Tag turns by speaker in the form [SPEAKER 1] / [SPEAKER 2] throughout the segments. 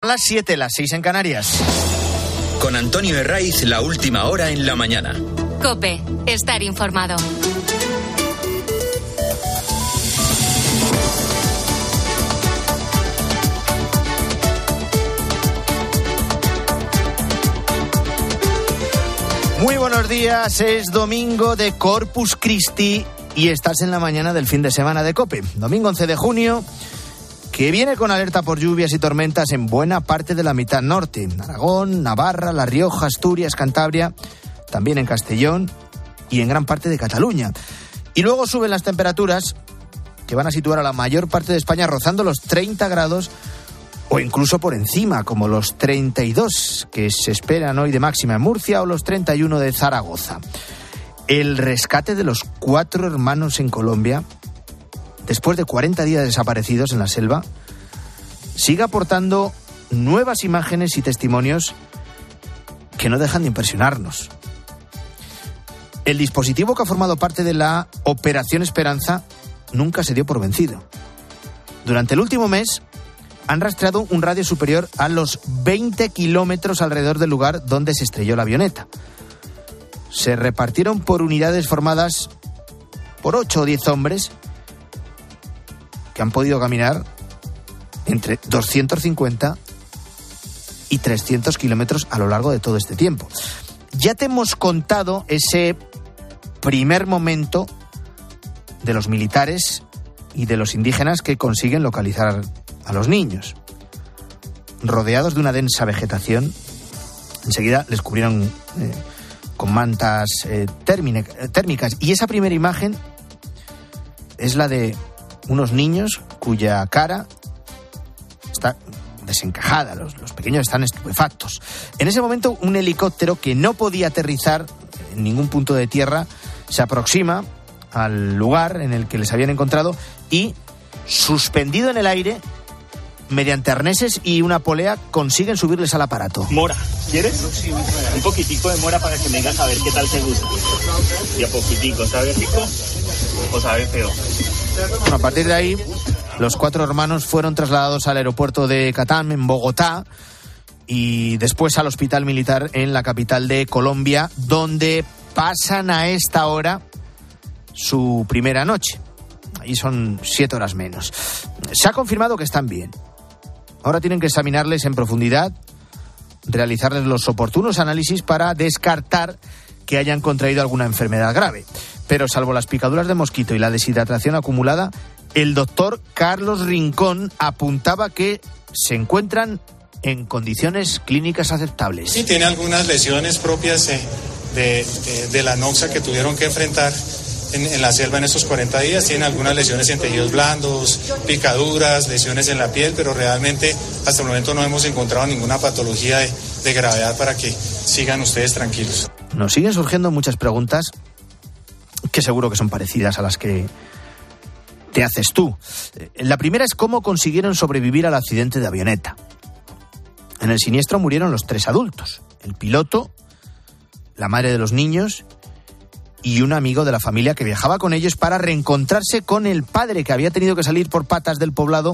[SPEAKER 1] las 7, las 6 en Canarias.
[SPEAKER 2] Con Antonio Herraiz, la última hora en la mañana.
[SPEAKER 3] COPE, estar informado.
[SPEAKER 1] Muy buenos días, es domingo de Corpus Christi y estás en la mañana del fin de semana de COPE. Domingo 11 de junio, que viene con alerta por lluvias y tormentas en buena parte de la mitad norte. Aragón, Navarra, La Rioja, Asturias, Cantabria, también en Castellón y en gran parte de Cataluña. Y luego suben las temperaturas, que van a situar a la mayor parte de España rozando los 30 grados o incluso por encima, como los 32 que se esperan hoy de máxima en Murcia o los 31 de Zaragoza. El rescate de los 4 hermanos en Colombia, después de 40 días desaparecidos en la selva, sigue aportando nuevas imágenes y testimonios que no dejan de impresionarnos. El dispositivo que ha formado parte de la Operación Esperanza nunca se dio por vencido. Durante el último mes han rastreado un radio superior a los 20 kilómetros alrededor del lugar donde se estrelló la avioneta. Se repartieron por unidades formadas por 8 o 10 hombres que han podido caminar entre 250 y 300 kilómetros a lo largo de todo este tiempo. Ya te hemos contado ese primer momento de los militares y de los indígenas que consiguen localizar a los niños. Rodeados de una densa vegetación, enseguida les cubrieron con mantas térmicas. Y esa primera imagen es la de unos niños cuya cara está desencajada. Los pequeños están estupefactos. En ese momento, un helicóptero que no podía aterrizar en ningún punto de tierra se aproxima al lugar en el que les habían encontrado y, suspendido en el aire, mediante arneses y una polea, consiguen subirles al aparato.
[SPEAKER 4] Mora, ¿quieres? Un poquitico de mora para que vengas a ver qué tal te gusta. Y a poquitico, ¿sabe rico o sabe feo?
[SPEAKER 1] Bueno, a partir de ahí, los 4 hermanos fueron trasladados al aeropuerto de Catam, en Bogotá, y después al hospital militar en la capital de Colombia, donde pasan a esta hora su primera noche. Ahí son 7 horas menos. Se ha confirmado que están bien. Ahora tienen que examinarles en profundidad, realizarles los oportunos análisis para descartar que hayan contraído alguna enfermedad grave. Pero salvo las picaduras de mosquito y la deshidratación acumulada, el doctor Carlos Rincón apuntaba que se encuentran en condiciones clínicas aceptables.
[SPEAKER 5] Sí, tiene algunas lesiones propias de la noxa que tuvieron que enfrentar en la selva en estos 40 días. Tienen algunas lesiones en tejidos blandos, picaduras, lesiones en la piel, pero realmente hasta el momento no hemos encontrado ninguna patología de gravedad para que sigan ustedes tranquilos.
[SPEAKER 1] Nos siguen surgiendo muchas preguntas que seguro que son parecidas a las que te haces tú. La primera es cómo consiguieron sobrevivir al accidente de avioneta. En el siniestro murieron los 3 adultos, el piloto, la madre de los niños y un amigo de la familia que viajaba con ellos para reencontrarse con el padre, que había tenido que salir por patas del poblado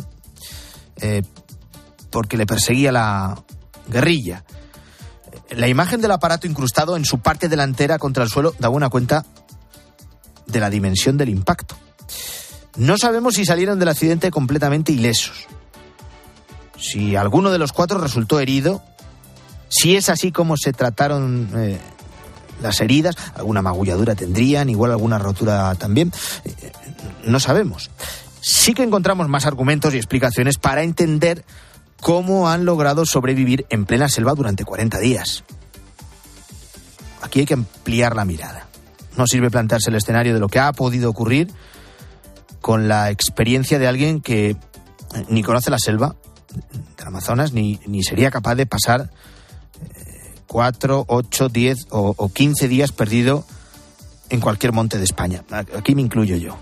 [SPEAKER 1] porque le perseguía la guerrilla. La imagen del aparato incrustado en su parte delantera contra el suelo da buena cuenta de la dimensión del impacto. No sabemos si salieron del accidente completamente ilesos, si alguno de los 4 resultó herido, si es así como se trataron las heridas, alguna magulladura tendrían, igual alguna rotura también, no sabemos. Sí que encontramos más argumentos y explicaciones para entender cómo han logrado sobrevivir en plena selva durante 40 días. Aquí hay que ampliar la mirada. No sirve plantearse el escenario de lo que ha podido ocurrir con la experiencia de alguien que ni conoce la selva del Amazonas, ni sería capaz de pasar 4, 8, 10 o 15 días perdido en cualquier monte de España. Aquí me incluyo yo.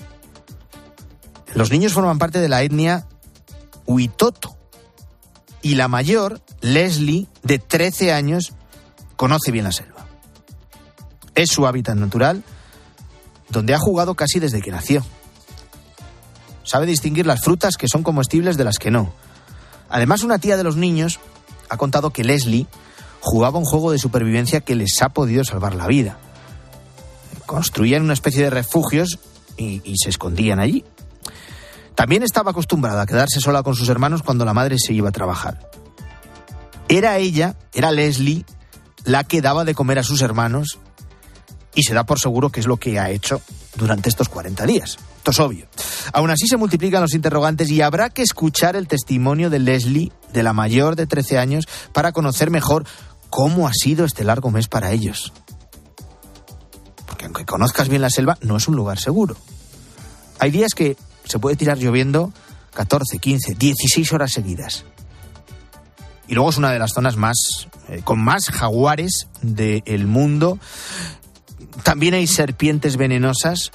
[SPEAKER 1] Los niños forman parte de la etnia Huitoto y la mayor, Leslie, de 13 años, conoce bien la selva. Es su hábitat natural, donde ha jugado casi desde que nació. Sabe distinguir las frutas que son comestibles de las que no. Además, una tía de los niños ha contado que Leslie jugaba un juego de supervivencia que les ha podido salvar la vida. Construían una especie de refugios y se escondían allí. También estaba acostumbrada a quedarse sola con sus hermanos cuando la madre se iba a trabajar. Era Leslie, la que daba de comer a sus hermanos, y se da por seguro que es lo que ha hecho durante estos 40 días. Esto es obvio. Aún así se multiplican los interrogantes y habrá que escuchar el testimonio de Leslie, de la mayor de 13 años, para conocer mejor cómo ha sido este largo mes para ellos. Porque aunque conozcas bien la selva, no es un lugar seguro. Hay días que se puede tirar lloviendo 14, 15, 16 horas seguidas. Y luego es una de las zonas con más jaguares del mundo. También hay serpientes venenosas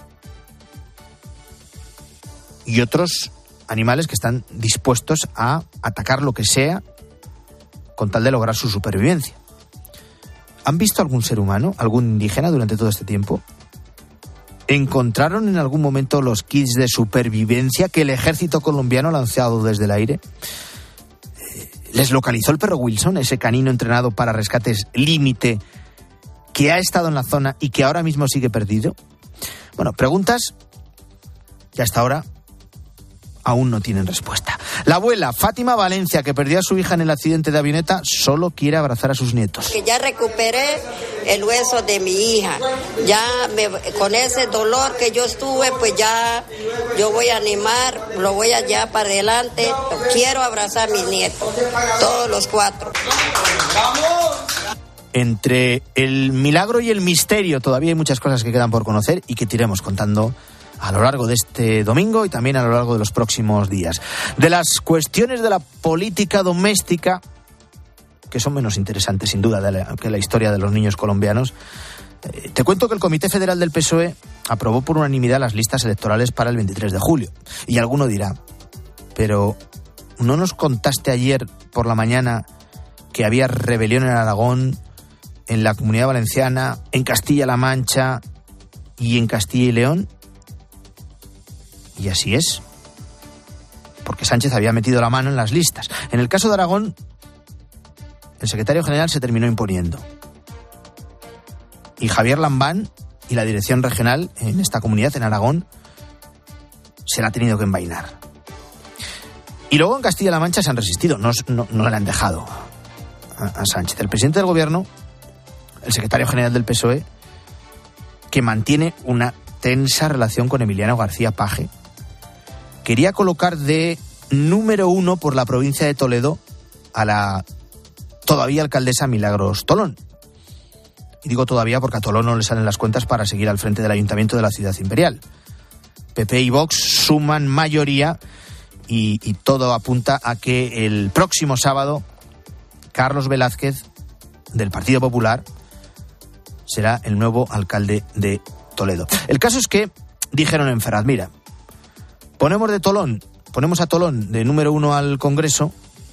[SPEAKER 1] y otros animales que están dispuestos a atacar lo que sea con tal de lograr su supervivencia. ¿Han visto algún ser humano, algún indígena durante todo este tiempo? ¿Encontraron en algún momento los kits de supervivencia que el ejército colombiano ha lanzado desde el aire? ¿Les localizó el perro Wilson, ese canino entrenado para rescates límite que ha estado en la zona y que ahora mismo sigue perdido? Bueno, preguntas que hasta ahora aún no tienen respuesta. La abuela Fátima Valencia, que perdió a su hija en el accidente de avioneta, solo quiere abrazar a sus nietos.
[SPEAKER 6] Que ya recuperé el hueso de mi hija. Ya con ese dolor que yo estuve, pues ya yo voy a animar, lo voy allá para adelante. Quiero abrazar a mis nietos, todos los 4.
[SPEAKER 1] Entre el milagro y el misterio todavía hay muchas cosas que quedan por conocer y que te iremos contando a lo largo de este domingo y también a lo largo de los próximos días. De las cuestiones de la política doméstica, que son menos interesantes sin duda que la historia de los niños colombianos, te cuento que el Comité Federal del PSOE aprobó por unanimidad las listas electorales para el 23 de julio. Y alguno dirá, pero ¿no nos contaste ayer por la mañana que había rebelión en Aragón, en la Comunidad Valenciana, en Castilla-La Mancha y en Castilla y León? Y así es, porque Sánchez había metido la mano en las listas. En el caso de Aragón, el secretario general se terminó imponiendo. Y Javier Lambán y la dirección regional en esta comunidad, en Aragón, se la ha tenido que envainar. Y luego en Castilla-La Mancha se han resistido, no le han dejado a Sánchez. El presidente del gobierno, el secretario general del PSOE, que mantiene una tensa relación con Emiliano García Paje, quería colocar de número 1 por la provincia de Toledo a la todavía alcaldesa Milagros Tolón. Y digo todavía porque a Tolón no le salen las cuentas para seguir al frente del ayuntamiento de la ciudad imperial. PP y Vox suman mayoría y todo apunta a que el próximo sábado Carlos Velázquez, del Partido Popular, será el nuevo alcalde de Toledo. El caso es que dijeron en Ferraz, mira, ponemos a Tolón de número 1 al Congreso,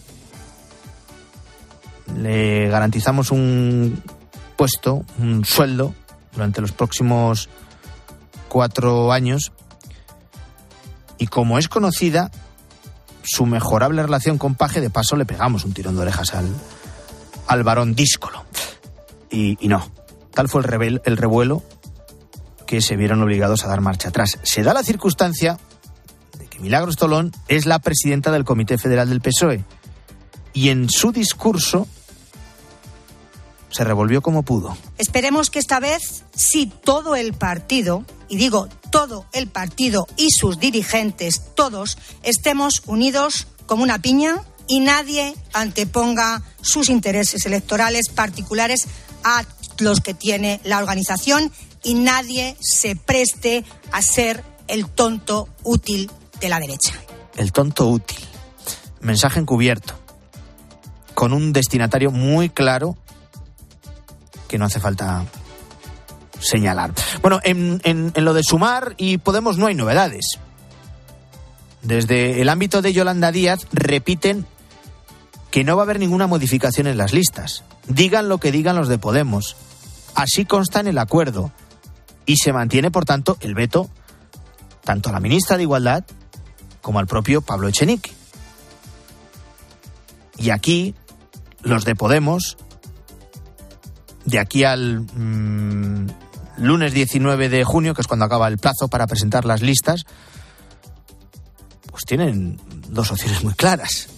[SPEAKER 1] le garantizamos un puesto, un sueldo durante los próximos 4 años y como es conocida su mejorable relación con Paje, de paso le pegamos un tirón de orejas al varón díscolo. Y no, tal fue el revuelo que se vieron obligados a dar marcha atrás. Se da la circunstancia de que Milagros Tolón es la presidenta del Comité Federal del PSOE y en su discurso se revolvió como pudo.
[SPEAKER 7] Esperemos que esta vez sí todo el partido, y digo todo el partido y sus dirigentes, todos, estemos unidos como una piña y nadie anteponga sus intereses electorales particulares a los que tiene la organización y nadie se preste a ser el tonto útil de la derecha.
[SPEAKER 1] El tonto útil. Mensaje encubierto, con un destinatario muy claro que no hace falta señalar. Bueno, en lo de Sumar y Podemos no hay novedades. Desde el ámbito de Yolanda Díaz repiten que no va a haber ninguna modificación en las listas. Digan lo que digan los de Podemos. Así consta en el acuerdo. Y se mantiene, por tanto, el veto tanto a la ministra de Igualdad como al propio Pablo Echenique. Y aquí, los de Podemos, de aquí al lunes 19 de junio, que es cuando acaba el plazo para presentar las listas, pues tienen dos opciones muy claras.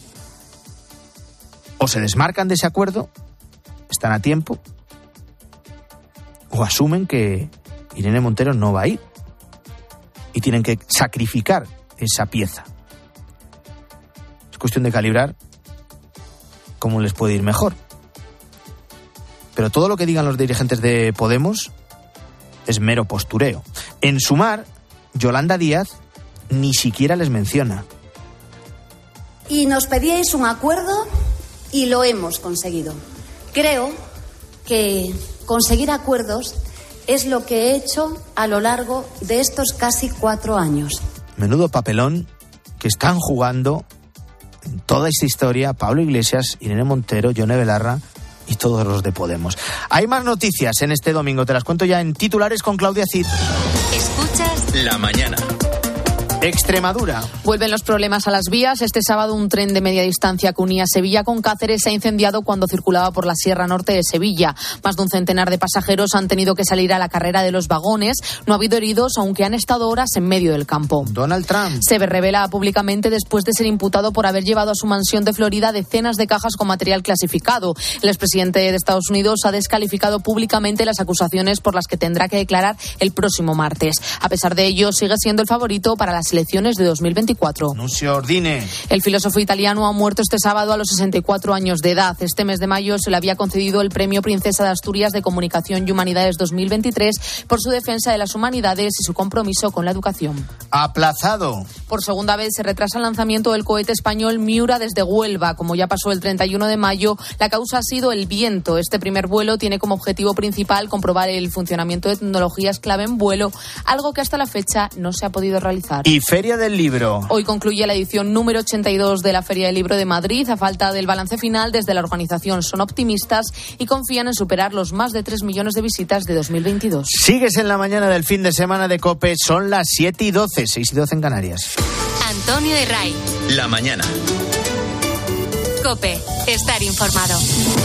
[SPEAKER 1] O se desmarcan de ese acuerdo, están a tiempo, o asumen que Irene Montero no va a ir y tienen que sacrificar esa pieza. Es cuestión de calibrar cómo les puede ir mejor. Pero todo lo que digan los dirigentes de Podemos es mero postureo. En Sumar, Yolanda Díaz ni siquiera les menciona.
[SPEAKER 8] Y nos pedíais un acuerdo y lo hemos conseguido. Creo que conseguir acuerdos es lo que he hecho a lo largo de estos casi 4 años.
[SPEAKER 1] Menudo papelón que están jugando en toda esta historia Pablo Iglesias, Irene Montero, Yone Belarra y todos los de Podemos. Hay más noticias en este domingo, te las cuento ya en titulares con Claudia Cid.
[SPEAKER 3] Escuchas
[SPEAKER 2] La mañana.
[SPEAKER 1] Extremadura.
[SPEAKER 9] Vuelven los problemas a las vías. Este sábado un tren de media distancia que unía Sevilla con Cáceres se ha incendiado cuando circulaba por la Sierra Norte de Sevilla. Más de un centenar de pasajeros han tenido que salir a la carrera de los vagones. No ha habido heridos, aunque han estado horas en medio del campo.
[SPEAKER 1] Donald Trump
[SPEAKER 9] se revela públicamente después de ser imputado por haber llevado a su mansión de Florida decenas de cajas con material clasificado. El expresidente de Estados Unidos ha descalificado públicamente las acusaciones por las que tendrá que declarar el próximo martes. A pesar de ello, sigue siendo el favorito para las elecciones de 2024.
[SPEAKER 1] Nunzio Ordine.
[SPEAKER 9] El filósofo italiano ha muerto este sábado a los 64 años de edad. Este mes de mayo se le había concedido el Premio Princesa de Asturias de Comunicación y Humanidades 2023 por su defensa de las humanidades y su compromiso con la educación.
[SPEAKER 1] Aplazado.
[SPEAKER 9] Por segunda vez se retrasa el lanzamiento del cohete español Miura desde Huelva. Como ya pasó el 31 de mayo, la causa ha sido el viento. Este primer vuelo tiene como objetivo principal comprobar el funcionamiento de tecnologías clave en vuelo, algo que hasta la fecha no se ha podido realizar.
[SPEAKER 1] Y Feria del Libro.
[SPEAKER 9] Hoy concluye la edición número 82 de la Feria del Libro de Madrid. A falta del balance final, desde la organización son optimistas y confían en superar los más de 3 millones de visitas de 2022.
[SPEAKER 1] Sigues en la mañana del fin de semana de COPE. Son las 7:12, 6:12 en Canarias.
[SPEAKER 3] Antonio Herray.
[SPEAKER 2] La mañana.
[SPEAKER 3] COPE. Estar informado.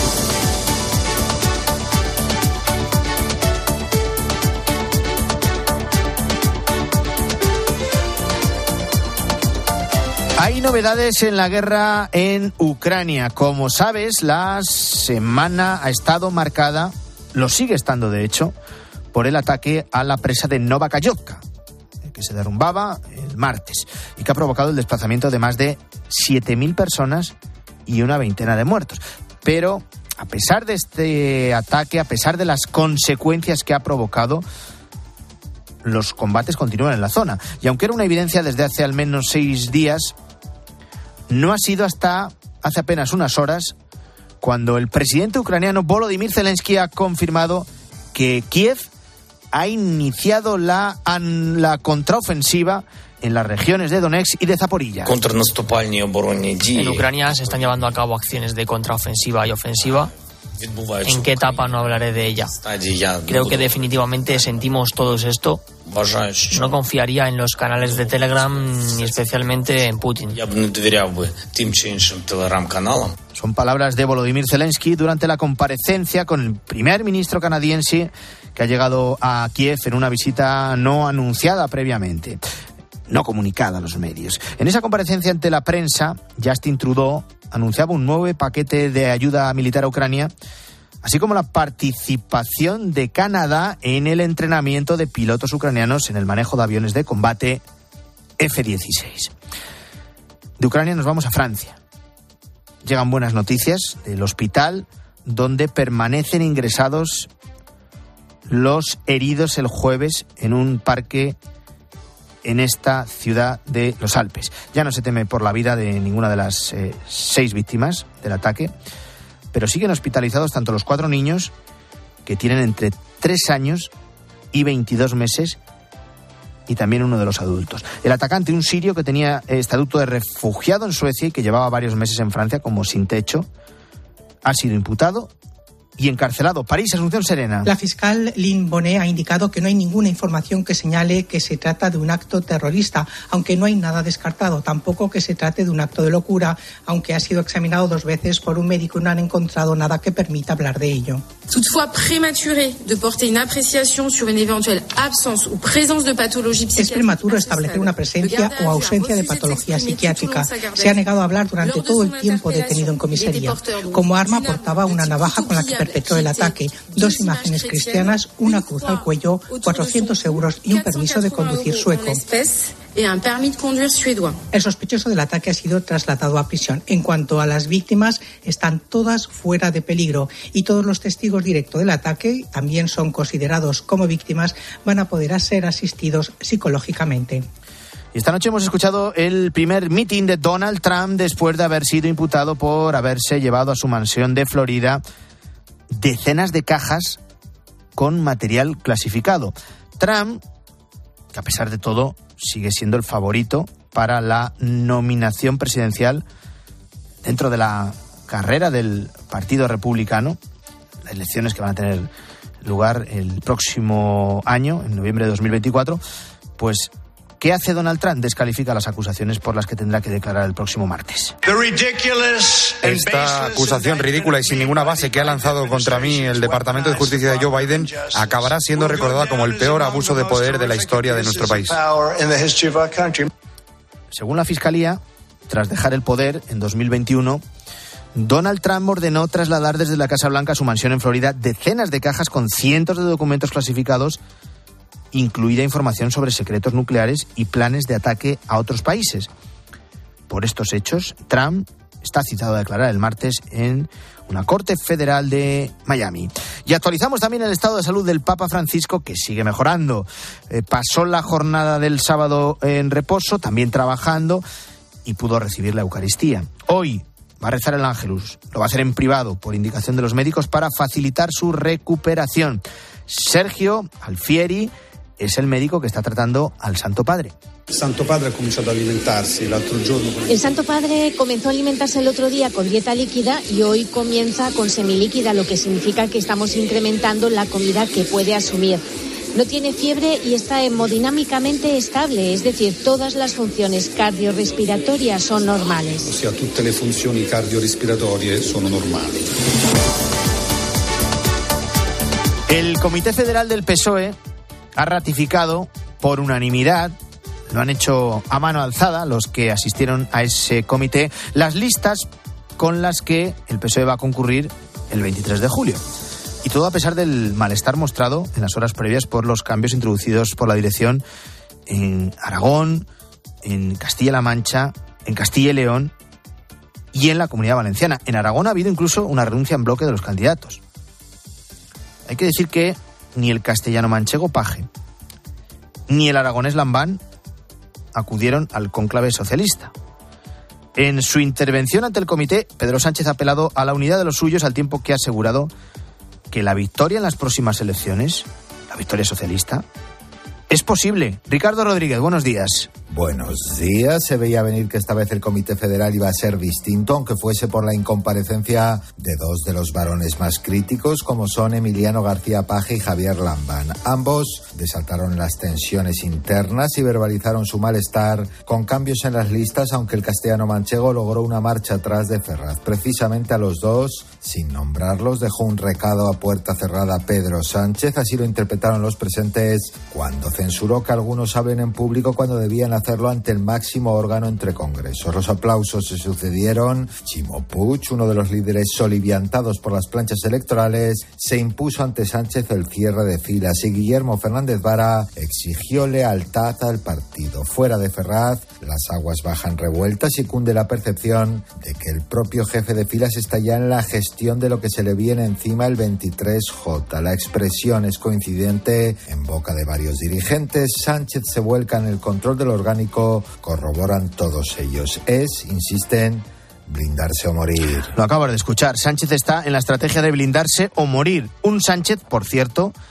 [SPEAKER 1] Hay novedades en la guerra en Ucrania. Como sabes, la semana ha estado marcada, lo sigue estando de hecho, por el ataque a la presa de Novakayovka, que se derrumbaba el martes y que ha provocado el desplazamiento de más de 7.000 personas y una veintena de muertos. Pero a pesar de este ataque, a pesar de las consecuencias que ha provocado, los combates continúan en la zona. Y aunque era una evidencia desde hace al menos 6 días, no ha sido hasta hace apenas unas horas cuando el presidente ucraniano Volodymyr Zelensky ha confirmado que Kiev ha iniciado la contraofensiva en las regiones de Donetsk y de Zaporilla.
[SPEAKER 10] En Ucrania se están llevando a cabo acciones de contraofensiva y ofensiva. ¿En qué etapa? No hablaré de ella. Creo que definitivamente sentimos todos esto. No confiaría en los canales de Telegram ni especialmente en Putin.
[SPEAKER 1] Son palabras de Volodymyr Zelensky durante la comparecencia con el primer ministro canadiense que ha llegado a Kiev en una visita no anunciada previamente, no comunicada a los medios. En esa comparecencia ante la prensa, Justin Trudeau anunciaba un nuevo paquete de ayuda militar a Ucrania, así como la participación de Canadá en el entrenamiento de pilotos ucranianos en el manejo de aviones de combate F-16. De Ucrania nos vamos a Francia. Llegan buenas noticias del hospital donde permanecen ingresados los heridos el jueves en un parque en esta ciudad de los Alpes. Ya no se teme por la vida de ninguna de las 6 víctimas del ataque, pero siguen hospitalizados tanto los 4 niños, que tienen entre 3 años y 22 meses, y también uno de los adultos. El atacante, un sirio que tenía estatuto de refugiado en Suecia y que llevaba varios meses en Francia como sin techo, ha sido imputado y encarcelado. París, Asunción Serena.
[SPEAKER 11] La fiscal Lynn Bonet ha indicado que no hay ninguna información que señale que se trata de un acto terrorista, aunque no hay nada descartado. Tampoco que se trate de un acto de locura, aunque ha sido examinado 2 veces por un médico y no han encontrado nada que permita hablar de ello.
[SPEAKER 12] Toutefois, prématuré de porter une appréciation sur une éventuelle absence ou présence de pathologie psychiatrique.
[SPEAKER 11] Es prematuro establecer una presencia o ausencia de patología psiquiátrica. Se ha negado a hablar durante todo el tiempo detenido en comisaría. Como arma portaba una navaja con la que perpetró el ataque, 2 imágenes cristianas, una cruz al cuello, 400 euros y un permiso de conducir sueco. El sospechoso del ataque ha sido trasladado a prisión. En cuanto a las víctimas, están todas fuera de peligro y todos los testigos directos del ataque también son considerados como víctimas, van a poder ser asistidos psicológicamente.
[SPEAKER 1] Y esta noche hemos escuchado el primer mitin de Donald Trump después de haber sido imputado por haberse llevado a su mansión de Florida decenas de cajas con material clasificado. Trump, que a pesar de todo sigue siendo el favorito para la nominación presidencial dentro de la carrera del Partido Republicano, las elecciones que van a tener lugar el próximo año, en noviembre de 2024, pues ¿qué hace Donald Trump? Descalifica las acusaciones por las que tendrá que declarar el próximo martes.
[SPEAKER 13] Esta acusación ridícula y sin ninguna base que ha lanzado contra mí el Departamento de Justicia de Joe Biden acabará siendo recordada como el peor abuso de poder de la historia de nuestro país.
[SPEAKER 1] Según la Fiscalía, tras dejar el poder en 2021, Donald Trump ordenó trasladar desde la Casa Blanca a su mansión en Florida decenas de cajas con cientos de documentos clasificados, incluida información sobre secretos nucleares y planes de ataque a otros países. Por estos hechos, Trump está citado a declarar el martes en una corte federal de Miami. Y actualizamos también el estado de salud del Papa Francisco, que sigue mejorando. Pasó la jornada del sábado en reposo, también trabajando, y pudo recibir la Eucaristía. Hoy va a rezar el Ángelus. Lo va a hacer en privado, por indicación de los médicos, para facilitar su recuperación. Sergio Alfieri es el médico que está tratando al Santo Padre.
[SPEAKER 14] El Santo Padre comenzó a alimentarse el otro día con dieta líquida y hoy comienza con semilíquida, lo que significa que estamos incrementando la comida que puede asumir. No tiene fiebre y está hemodinámicamente estable, es decir, todas las funciones cardiorrespiratorias son normales.
[SPEAKER 15] O sea, todas las funciones cardiorrespiratorias son normales.
[SPEAKER 1] El Comité Federal del PSOE ha ratificado por unanimidad, lo han hecho a mano alzada los que asistieron a ese comité, las listas con las que el PSOE va a concurrir el 23 de julio. Y todo a pesar del malestar mostrado en las horas previas por los cambios introducidos por la dirección en Aragón, en Castilla-La Mancha, en Castilla y León y en la Comunidad Valenciana. En Aragón ha habido incluso una renuncia en bloque de los candidatos. Hay que decir que ni el castellano manchego Paje ni el aragonés Lambán acudieron al cónclave socialista. En su intervención ante el comité, Pedro Sánchez ha apelado a la unidad de los suyos, al tiempo que ha asegurado que la victoria en las próximas elecciones, la victoria socialista, es posible. Ricardo Rodríguez, buenos días.
[SPEAKER 16] Buenos días. Se veía venir que esta vez el Comité Federal iba a ser distinto, aunque fuese por la incomparecencia de 2 de los varones más críticos, como son Emiliano García Paje y Javier Lambán. Ambos desataron las tensiones internas y verbalizaron su malestar con cambios en las listas, aunque el castellano manchego logró una marcha atrás de Ferraz. Precisamente a los dos, sin nombrarlos, dejó un recado a puerta cerrada Pedro Sánchez. Así lo interpretaron los presentes cuando censuró que algunos hablen en público cuando debían hacerlo ante el máximo órgano entre congresos. Los aplausos se sucedieron. Chimo Puig, uno de los líderes soliviantados por las planchas electorales, se impuso ante Sánchez el cierre de filas y Guillermo Fernández Vara exigió lealtad al partido. Fuera de Ferraz, las aguas bajan revueltas y cunde la percepción de que el propio jefe de filas está ya en la gestión de lo que se le viene encima el 23J. La expresión es coincidente en boca de varios dirigentes. Sánchez se vuelca en el control del orgánico, corroboran todos ellos. Insisten, blindarse o morir.
[SPEAKER 1] Lo acabas de escuchar. Sánchez está en la estrategia de blindarse o morir. Un Sánchez, por cierto,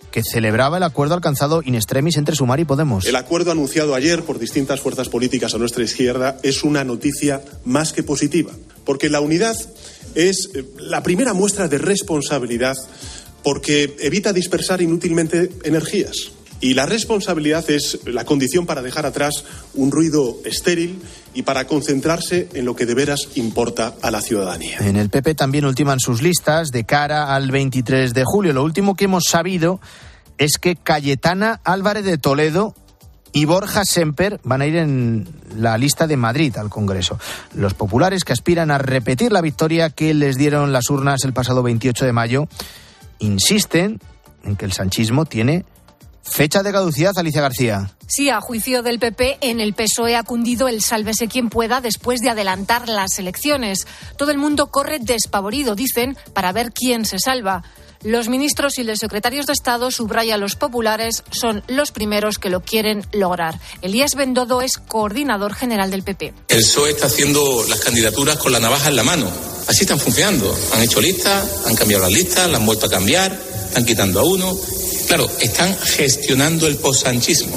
[SPEAKER 1] que celebraba el acuerdo alcanzado in extremis entre Sumar y Podemos.
[SPEAKER 17] El acuerdo anunciado ayer por distintas fuerzas políticas a nuestra izquierda es una noticia más que positiva, porque la unidad es la primera muestra de responsabilidad, porque evita dispersar inútilmente energías. Y la responsabilidad es la condición para dejar atrás un ruido estéril y para concentrarse en lo que de veras importa a la ciudadanía.
[SPEAKER 1] En el PP también ultiman sus listas de cara al 23 de julio. Lo último que hemos sabido es que Cayetana Álvarez de Toledo y Borja Semper van a ir en la lista de Madrid al Congreso. Los populares, que aspiran a repetir la victoria que les dieron las urnas el pasado 28 de mayo, insisten en que el sanchismo tiene fecha de caducidad. Alicia García.
[SPEAKER 18] Sí, a juicio del PP, en el PSOE ha cundido el sálvese quien pueda después de adelantar las elecciones. Todo el mundo corre despavorido, dicen, para ver quién se salva. Los ministros y los secretarios de Estado, subraya los populares, son los primeros que lo quieren lograr. Elías Bendodo es coordinador general del PP.
[SPEAKER 19] El PSOE está haciendo las candidaturas con la navaja en la mano. Así están funcionando. Han hecho listas, han cambiado las listas, las han vuelto a cambiar, están quitando a uno. Claro, están gestionando el postsanchismo.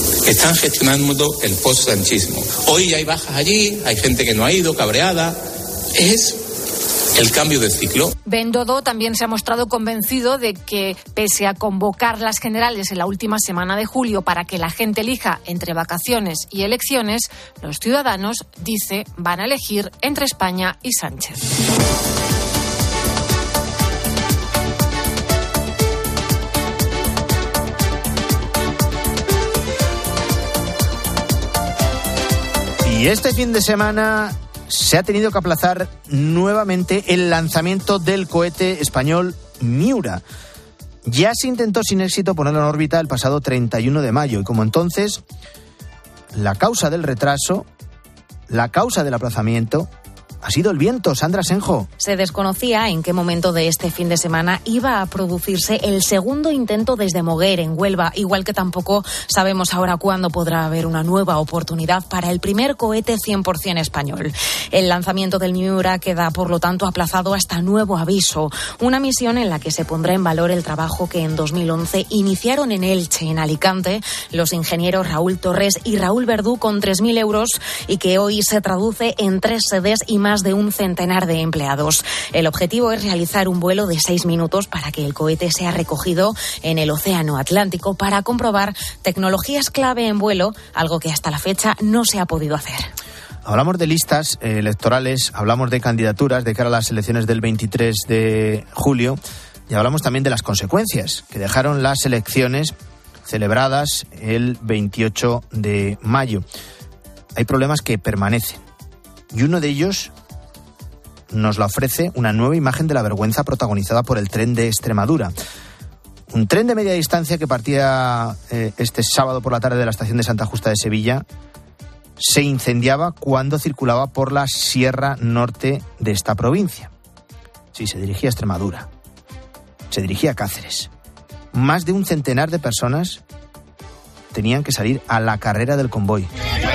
[SPEAKER 19] Hoy hay bajas allí, hay gente que no ha ido, cabreada. Es el cambio de ciclo.
[SPEAKER 18] Bendodo también se ha mostrado convencido de que, pese a convocar las generales en la última semana de julio para que la gente elija entre vacaciones y elecciones, los ciudadanos, dice, van a elegir entre España y Sánchez.
[SPEAKER 1] Y este fin de semana se ha tenido que aplazar nuevamente el lanzamiento del cohete español Miura. Ya se intentó sin éxito ponerlo en órbita el pasado 31 de mayo y como entonces, la causa del retraso, la causa del aplazamiento, ha sido el viento. Sandra Senjo.
[SPEAKER 20] Se desconocía en qué momento de este fin de semana iba a producirse el segundo intento desde Moguer, en Huelva, igual que tampoco sabemos ahora cuándo podrá haber una nueva oportunidad para el primer cohete 100% español. El lanzamiento del Miura queda, por lo tanto, aplazado hasta nuevo aviso. Una misión en la que se pondrá en valor el trabajo que en 2011 iniciaron en Elche, en Alicante, los ingenieros Raúl Torres y Raúl Verdú con 3.000 euros y que hoy se traduce en 3 sedes y más de un centenar de empleados. El objetivo es realizar un vuelo de 6 minutos para que el cohete sea recogido en el Océano Atlántico para comprobar tecnologías clave en vuelo, algo que hasta la fecha no se ha podido hacer.
[SPEAKER 1] Hablamos de listas electorales, hablamos de candidaturas de cara a las elecciones del 23 de julio y hablamos también de las consecuencias que dejaron las elecciones celebradas el 28 de mayo. Hay problemas que permanecen y uno de ellos nos la ofrece una nueva imagen de la vergüenza protagonizada por el tren de Extremadura. Un tren de media distancia que partía este sábado por la tarde de la estación de Santa Justa de Sevilla se incendiaba cuando circulaba por la sierra norte de esta provincia. Sí, se dirigía a Extremadura, se dirigía a Cáceres. Más de un centenar de personas tenían que salir a la carrera del convoy.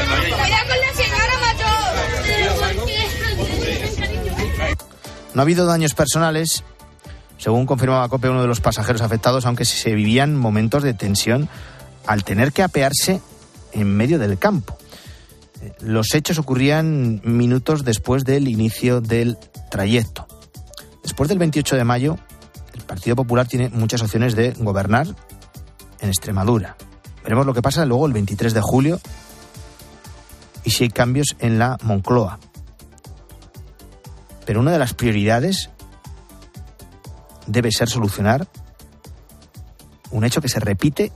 [SPEAKER 1] No ha habido daños personales, según confirmaba COPE uno de los pasajeros afectados, aunque se vivían momentos de tensión al tener que apearse en medio del campo. Los hechos ocurrían minutos después del inicio del trayecto. Después del 28 de mayo, el Partido Popular tiene muchas opciones de gobernar en Extremadura. Veremos lo que pasa luego el 23 de julio y si hay cambios en la Moncloa. Pero una de las prioridades debe ser solucionar un hecho que se repite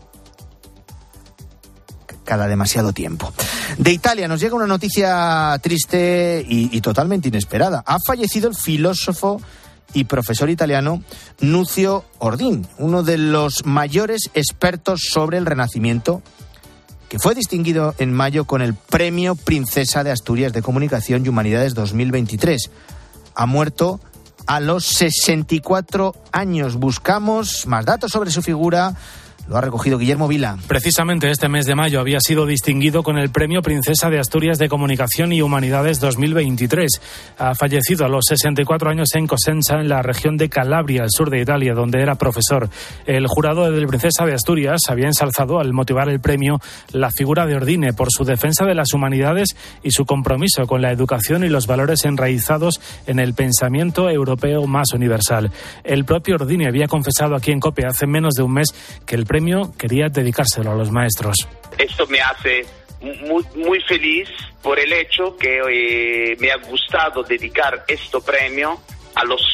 [SPEAKER 1] cada demasiado tiempo. De Italia nos llega una noticia triste y totalmente inesperada. Ha fallecido el filósofo y profesor italiano Nuccio Ordin, uno de los mayores expertos sobre el Renacimiento, que fue distinguido en mayo con el Premio Princesa de Asturias de Comunicación y Humanidades 2023. Ha muerto a los 64 años. Buscamos más datos sobre su figura Lo ha recogido Guillermo Vila.
[SPEAKER 21] Precisamente este mes de mayo había sido distinguido con el Premio Princesa de Asturias de Comunicación y Humanidades 2023. Ha fallecido a los 64 años en Cosenza, en la región de Calabria, al sur de Italia, donde era profesor. El jurado del Princesa de Asturias había ensalzado, al motivar el premio, la figura de Ordine por su defensa de las humanidades y su compromiso con la educación y los valores enraizados en el pensamiento europeo más universal. El propio Ordine había confesado aquí en COPE hace menos de un mes que el premio quería dedicárselo a los maestros.
[SPEAKER 22] Esto me hace muy feliz por el hecho que me ha gustado dedicar este premio a los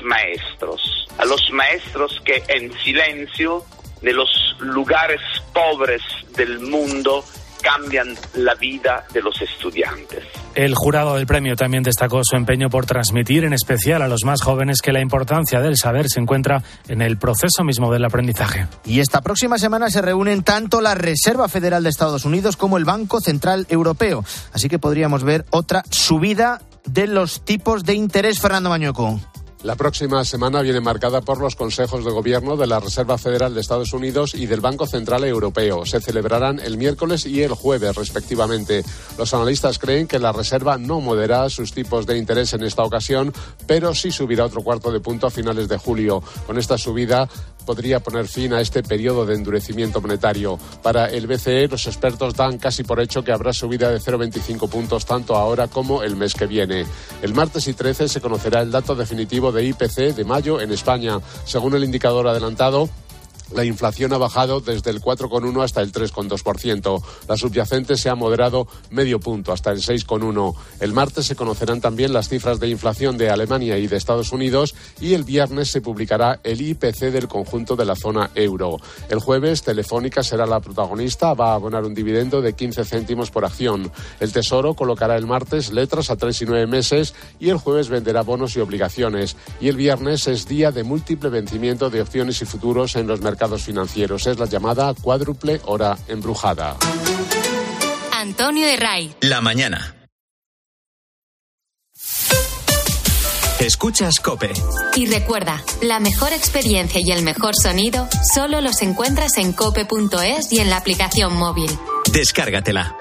[SPEAKER 22] maestros que en silencio, de los lugares pobres del mundo, cambian la vida de los estudiantes.
[SPEAKER 21] El jurado del premio también destacó su empeño por transmitir, en especial a los más jóvenes, que la importancia del saber se encuentra en el proceso mismo del aprendizaje.
[SPEAKER 1] Y esta próxima semana se reúnen tanto la Reserva Federal de Estados Unidos como el Banco Central Europeo. Así que podríamos ver otra subida de los tipos de interés, Fernando Mañueco.
[SPEAKER 23] La próxima semana viene marcada por los consejos de gobierno de la Reserva Federal de Estados Unidos y del Banco Central Europeo. Se celebrarán el miércoles y el jueves, respectivamente. Los analistas creen que la Reserva no moderará sus tipos de interés en esta ocasión, pero sí subirá otro cuarto de punto a finales de julio. Con esta subida podría poner fin a este periodo de endurecimiento monetario. Para el BCE, los expertos dan casi por hecho que habrá subida de 0,25 puntos tanto ahora como el mes que viene. El martes y 13 se conocerá el dato definitivo de IPC de mayo en España. Según el indicador adelantado, la inflación ha bajado desde el 4,1 hasta el 3,2%. La subyacente se ha moderado medio punto hasta el 6,1. El martes se conocerán también las cifras de inflación de Alemania y de Estados Unidos y el viernes se publicará el IPC del conjunto de la zona euro. El jueves Telefónica será la protagonista, va a abonar un dividendo de 15 céntimos por acción. El Tesoro colocará el martes letras a 3 y 9 meses y el jueves venderá bonos y obligaciones. Y el viernes es día de múltiple vencimiento de opciones y futuros en los mercados financieros. Es la llamada cuádruple hora embrujada.
[SPEAKER 3] Antonio de Ray.
[SPEAKER 2] La mañana. Escuchas COPE.
[SPEAKER 3] Y recuerda, la mejor experiencia y el mejor sonido solo los encuentras en cope.es y en la aplicación móvil.
[SPEAKER 2] Descárgatela.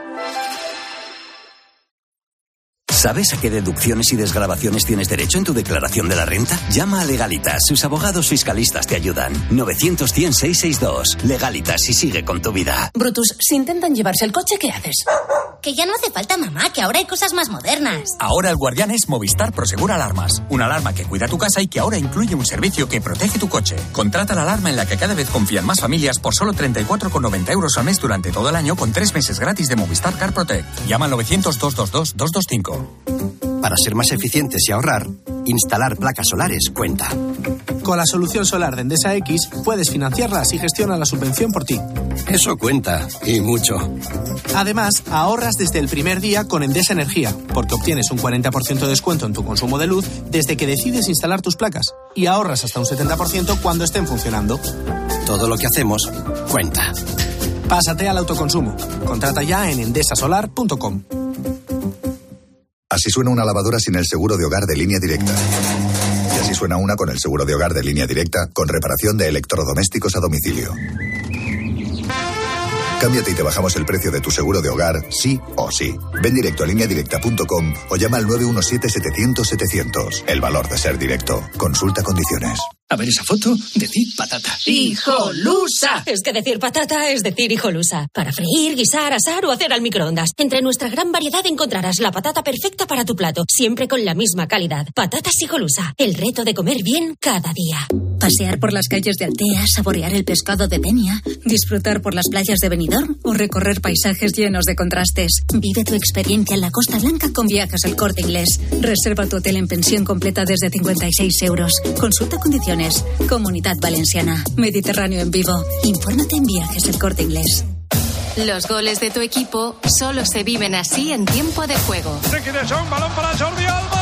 [SPEAKER 24] ¿Sabes a qué deducciones y desgravaciones tienes derecho en tu declaración de la renta? Llama a Legalitas, sus abogados fiscalistas te ayudan. 900-100-662. Legalitas y sigue con tu vida.
[SPEAKER 25] Brutus, si intentan llevarse el coche, ¿qué haces?
[SPEAKER 26] Que ya no hace falta, mamá, que ahora hay cosas más modernas.
[SPEAKER 27] Ahora el guardián es Movistar Prosegur Alarmas. Una alarma que cuida tu casa y que ahora incluye un servicio que protege tu coche. Contrata la alarma en la que cada vez confían más familias por solo 34,90 euros al mes durante todo el año con 3 meses gratis de Movistar Car Protect. Llama al 900-222-225.
[SPEAKER 28] Para ser más eficientes y ahorrar, instalar placas solares cuenta.
[SPEAKER 29] Con la solución solar de Endesa X puedes financiarlas y gestionar la subvención por ti.
[SPEAKER 28] Eso cuenta, y mucho.
[SPEAKER 29] Además, ahorras desde el primer día con Endesa Energía, porque obtienes un 40% de descuento en tu consumo de luz desde que decides instalar tus placas y ahorras hasta un 70% cuando estén funcionando.
[SPEAKER 28] Todo lo que hacemos cuenta.
[SPEAKER 29] Pásate al autoconsumo. Contrata ya en endesasolar.com.
[SPEAKER 30] Así suena una lavadora sin el seguro de hogar de Línea Directa. Y así suena una con el seguro de hogar de Línea Directa, con reparación de electrodomésticos a domicilio. Cámbiate y te bajamos el precio de tu seguro de hogar, sí o sí. Ven directo a lineadirecta.com o llama al 917-700-700. El valor de ser directo. Consulta condiciones.
[SPEAKER 31] A ver esa foto, decir patata.
[SPEAKER 25] ¡Hijolusa!
[SPEAKER 26] Es que decir patata es decir hijolusa. Para freír, guisar, asar o hacer al microondas. Entre nuestra gran variedad encontrarás la patata perfecta para tu plato, siempre con la misma calidad. Patatas Hijolusa. El reto de comer bien cada día.
[SPEAKER 32] Pasear por las calles de Altea, saborear el pescado de Denia, disfrutar por las playas de Benidorm o recorrer paisajes llenos de contrastes. Vive tu experiencia en la Costa Blanca con Viajes El Corte Inglés. Reserva tu hotel en pensión completa desde 56 euros. Consulta condiciones. Comunidad Valenciana. Mediterráneo en vivo. Infórmate en Viajes El Corte Inglés.
[SPEAKER 3] Los goles de tu equipo solo se viven así en tiempo de juego.
[SPEAKER 33] Ricky de Jong, balón para Jordi Alba.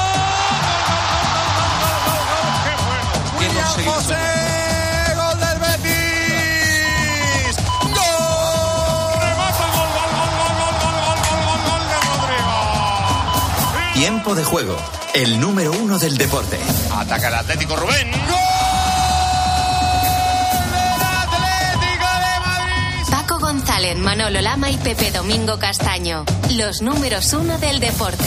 [SPEAKER 33] ¡Qué bueno! William José, gol del Betis. ¡Gol! Remata gol de Rodrigo.
[SPEAKER 2] Tiempo de juego. El número 1 del deporte.
[SPEAKER 33] Ataca el Atlético Rubén. ¡Gol!
[SPEAKER 3] González, Manolo Lama y Pepe Domingo Castaño. Los números 1 del deporte.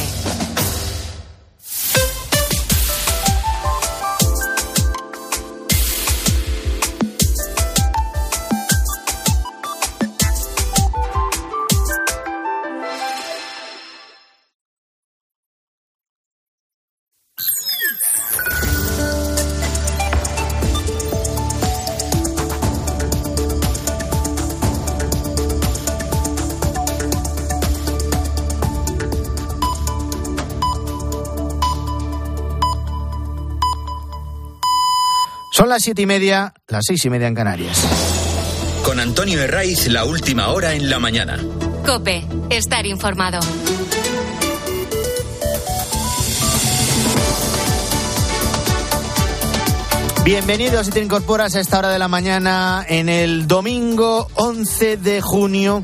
[SPEAKER 1] Son las 7:30, las 6:30 en Canarias.
[SPEAKER 2] Con Antonio Herraiz, la última hora en la mañana.
[SPEAKER 3] COPE, estar informado.
[SPEAKER 1] Bienvenidos si te incorporas a esta hora de la mañana en el domingo 11 de junio,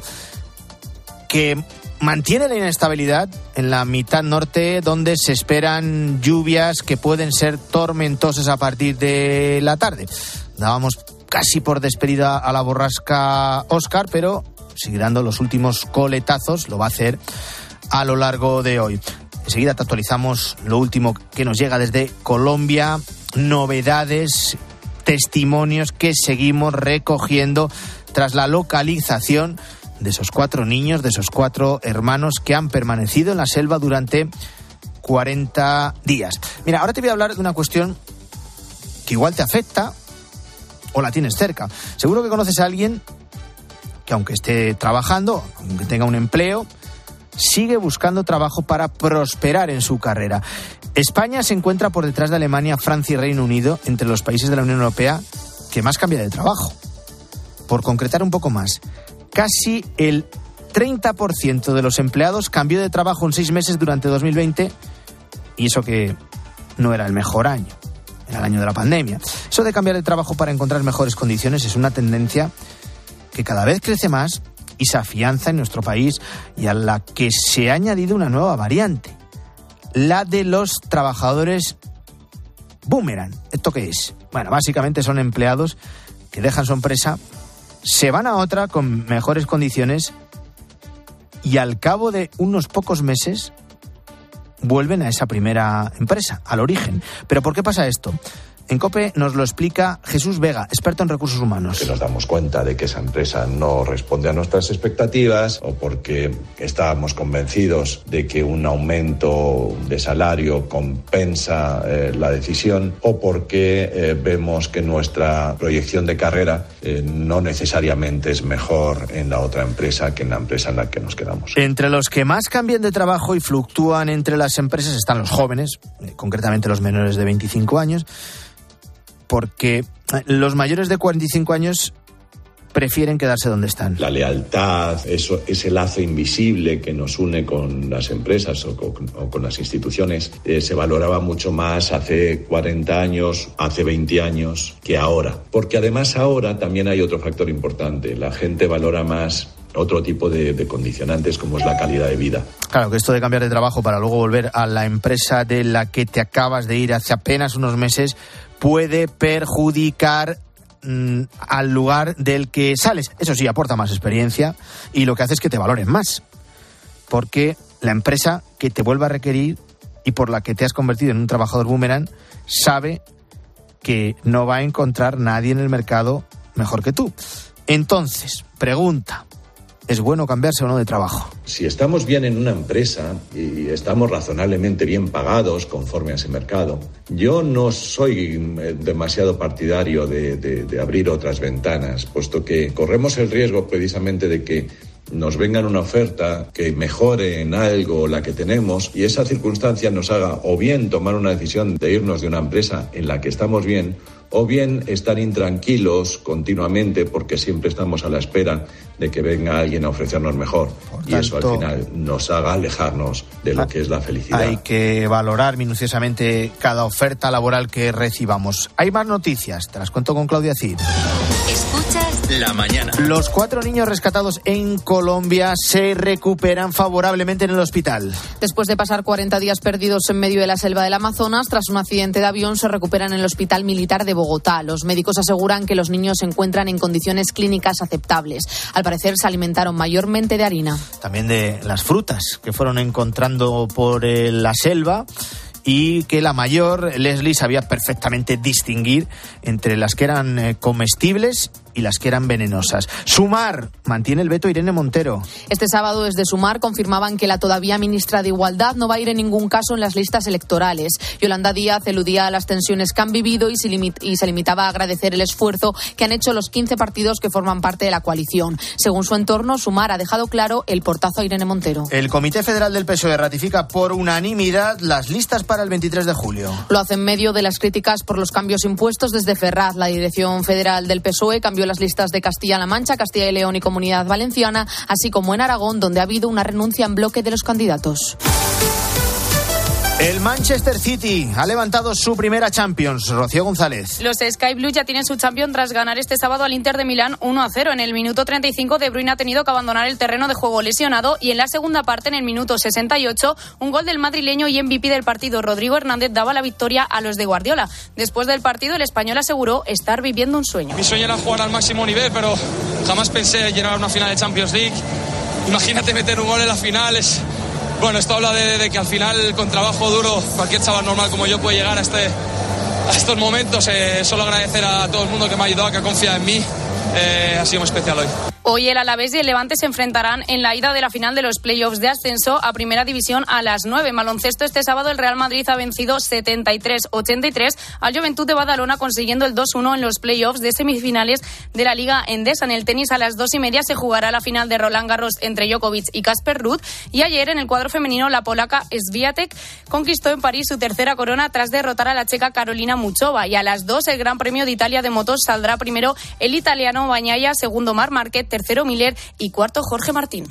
[SPEAKER 1] que mantiene la inestabilidad en la mitad norte, donde se esperan lluvias que pueden ser tormentosas a partir de la tarde. Dábamos casi por despedida a la borrasca Óscar, pero sigue dando los últimos coletazos, lo va a hacer a lo largo de hoy. Enseguida te actualizamos lo último que nos llega desde Colombia, novedades, testimonios que seguimos recogiendo tras la localización de esos 4 niños, de esos 4 hermanos que han permanecido en la selva durante 40 días. Mira, ahora te voy a hablar de una cuestión que igual te afecta o la tienes cerca. Seguro que conoces a alguien que, aunque esté trabajando, aunque tenga un empleo, sigue buscando trabajo para prosperar en su carrera. España se encuentra por detrás de Alemania, Francia y Reino Unido entre los países de la Unión Europea que más cambia de trabajo. Por concretar un poco más, casi el 30% de los empleados cambió de trabajo en 6 meses durante 2020, y eso que no era el mejor año, era el año de la pandemia. Eso de cambiar de trabajo para encontrar mejores condiciones es una tendencia que cada vez crece más y se afianza en nuestro país, y a la que se ha añadido una nueva variante, la de los trabajadores boomerang. ¿Esto qué es? Bueno, básicamente son empleados que dejan su empresa, se van a otra con mejores condiciones y al cabo de unos pocos meses vuelven a esa primera empresa, al origen. ¿Pero por qué pasa esto? En COPE nos lo explica Jesús Vega, experto en recursos humanos.
[SPEAKER 4] Que nos damos cuenta de que esa empresa no responde a nuestras expectativas, o porque estábamos convencidos de que un aumento de salario compensa la decisión, o porque vemos que nuestra proyección de carrera no necesariamente es mejor en la otra empresa que en la empresa en la que nos quedamos.
[SPEAKER 1] Entre los que más cambian de trabajo y fluctúan entre las empresas están los jóvenes, concretamente los menores de 25 años, porque los mayores de 45 años prefieren quedarse donde están.
[SPEAKER 4] La lealtad, ese lazo invisible que nos une con las empresas o con las instituciones, se valoraba mucho más hace 40 años, hace 20 años que ahora. Porque además ahora también hay otro factor importante. La gente valora más otro tipo de condicionantes, como es la calidad de vida.
[SPEAKER 1] Claro, que esto de cambiar de trabajo para luego volver a la empresa de la que te acabas de ir hace apenas unos meses puede perjudicar al lugar del que sales. Eso sí, aporta más experiencia y lo que hace es que te valoren más, porque la empresa que te vuelva a requerir y por la que te has convertido en un trabajador boomerang sabe que no va a encontrar nadie en el mercado mejor que tú. Entonces, pregunta: ¿es bueno cambiarse o no de trabajo?
[SPEAKER 4] Si estamos bien en una empresa y estamos razonablemente bien pagados conforme a ese mercado, yo no soy demasiado partidario de abrir otras ventanas, puesto que corremos el riesgo precisamente de que nos vengan una oferta que mejore en algo la que tenemos, y esa circunstancia nos haga o bien tomar una decisión de irnos de una empresa en la que estamos bien, o bien estar intranquilos continuamente porque siempre estamos a la espera de que venga alguien a ofrecernos mejor. Y eso al final nos haga alejarnos de lo que es la felicidad.
[SPEAKER 1] Hay que valorar minuciosamente cada oferta laboral que recibamos. Hay más noticias, te las cuento con Claudia Cid.
[SPEAKER 3] Escuchas
[SPEAKER 2] la mañana.
[SPEAKER 1] Los 4 niños rescatados en Colombia se recuperan favorablemente en el hospital.
[SPEAKER 18] Después de pasar 40 días perdidos en medio de la selva del Amazonas, tras un accidente de avión, se recuperan en el Hospital Militar de Bogotá. Los médicos aseguran que los niños se encuentran en condiciones clínicas aceptables. Al parecer se alimentaron mayormente de harina.
[SPEAKER 1] También de las frutas que fueron encontrando por la selva, y que la mayor, Leslie, sabía perfectamente distinguir entre las que eran comestibles y las que eran venenosas. Sumar mantiene el veto Irene Montero.
[SPEAKER 18] Este sábado desde Sumar confirmaban que la todavía ministra de Igualdad no va a ir en ningún caso en las listas electorales. Yolanda Díaz eludía a las tensiones que han vivido y se limitaba a agradecer el esfuerzo que han hecho los 15 partidos que forman parte de la coalición. Según su entorno, Sumar ha dejado claro el portazo a Irene Montero.
[SPEAKER 1] El Comité Federal del PSOE ratifica por unanimidad las listas para el 23 de julio.
[SPEAKER 18] Lo hace en medio de las críticas por los cambios impuestos desde Ferraz. La dirección federal del PSOE cambió las listas de Castilla-La Mancha, Castilla y León y Comunidad Valenciana, así como en Aragón, donde ha habido una renuncia en bloque de los candidatos.
[SPEAKER 1] El Manchester City ha levantado su primera Champions. Rocío González.
[SPEAKER 5] Los Sky Blues ya tienen su Champions tras ganar este sábado al Inter de Milán 1-0. En el minuto 35, De Bruyne ha tenido que abandonar el terreno de juego lesionado, y en la segunda parte, en el minuto 68, un gol del madrileño y MVP del partido, Rodrigo Hernández, daba la victoria a los de Guardiola. Después del partido, el español aseguró estar viviendo un sueño.
[SPEAKER 6] Mi sueño era jugar al máximo nivel, pero jamás pensé llegar a una final de Champions League. Imagínate meter un gol en la final. Bueno, esto habla de que al final, con trabajo duro, cualquier chaval normal como yo puede llegar a estos momentos. Solo agradecer a todo el mundo que me ha ayudado, que ha confiado en mí. Ha sido muy especial hoy.
[SPEAKER 5] Hoy el Alavés y el Levante se enfrentarán en la ida de la final de los playoffs de ascenso a Primera División a las 9. En baloncesto, este sábado el Real Madrid ha vencido 73-83 al Juventud de Badalona, consiguiendo el 2-1 en los playoffs de semifinales de la Liga Endesa. En el tenis, a las 2:30 se jugará la final de Roland Garros entre Djokovic y Casper Ruud. Y ayer, en el cuadro femenino, la polaca Swiatek conquistó en París su tercera corona tras derrotar a la checa Carolina Muchova. Y a las 2, el Gran Premio de Italia de motos, saldrá primero el italiano Bagnaia, segundo Marc Márquez, tercero Miller y cuarto Jorge Martín.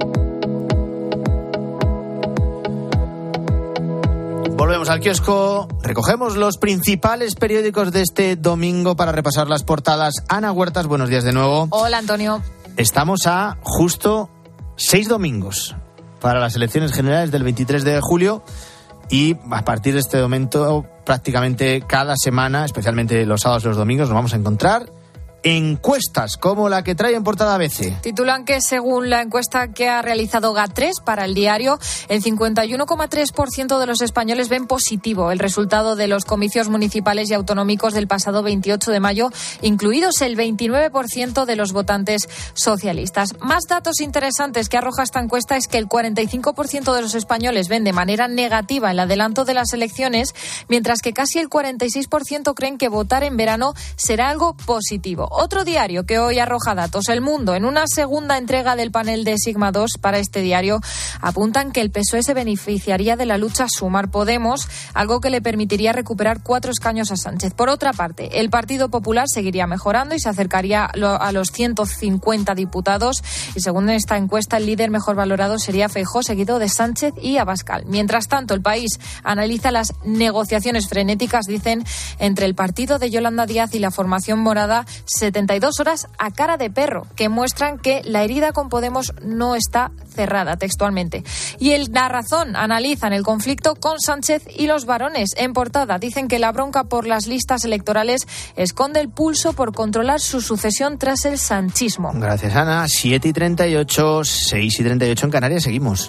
[SPEAKER 1] Volvemos al kiosco, recogemos los principales periódicos de este domingo para repasar las portadas. Ana Huertas, buenos días de nuevo.
[SPEAKER 18] Hola, Antonio.
[SPEAKER 1] Estamos a justo 6 domingos para las elecciones generales del 23 de julio y a partir de este momento prácticamente cada semana, especialmente los sábados y los domingos, nos vamos a encontrar encuestas como la que trae en portada ABC.
[SPEAKER 18] Titulan que, según la encuesta que ha realizado GA3 para el diario, el 51,3% de los españoles ven positivo el resultado de los comicios municipales y autonómicos del pasado 28 de mayo, incluidos el 29% de los votantes socialistas. Más datos interesantes que arroja esta encuesta es que el 45% de los españoles ven de manera negativa el adelanto de las elecciones, mientras que casi el 46% creen que votar en verano será algo positivo. Otro diario que hoy arroja datos, El Mundo, en una segunda entrega del panel de Sigma 2 para este diario, apuntan que el PSOE se beneficiaría de la lucha Sumar Podemos, algo que le permitiría recuperar 4 escaños a Sánchez. Por otra parte, el Partido Popular seguiría mejorando y se acercaría a los 150 diputados, y según esta encuesta, el líder mejor valorado sería Feijóo, seguido de Sánchez y Abascal. Mientras tanto, El País analiza las negociaciones frenéticas, dicen, entre el partido de Yolanda Díaz y la formación morada, 72 horas a cara de perro, que muestran que la herida con Podemos no está cerrada, textualmente. Y La Razón analizan el conflicto con Sánchez y los varones. En portada dicen que la bronca por las listas electorales esconde el pulso por controlar su sucesión tras el sanchismo.
[SPEAKER 1] Gracias, Ana. 7:38, 6:38 en Canarias. Seguimos.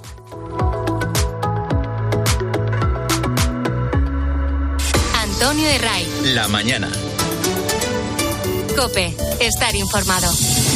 [SPEAKER 3] Antonio Herray.
[SPEAKER 2] La mañana.
[SPEAKER 3] COPE. Estar informado.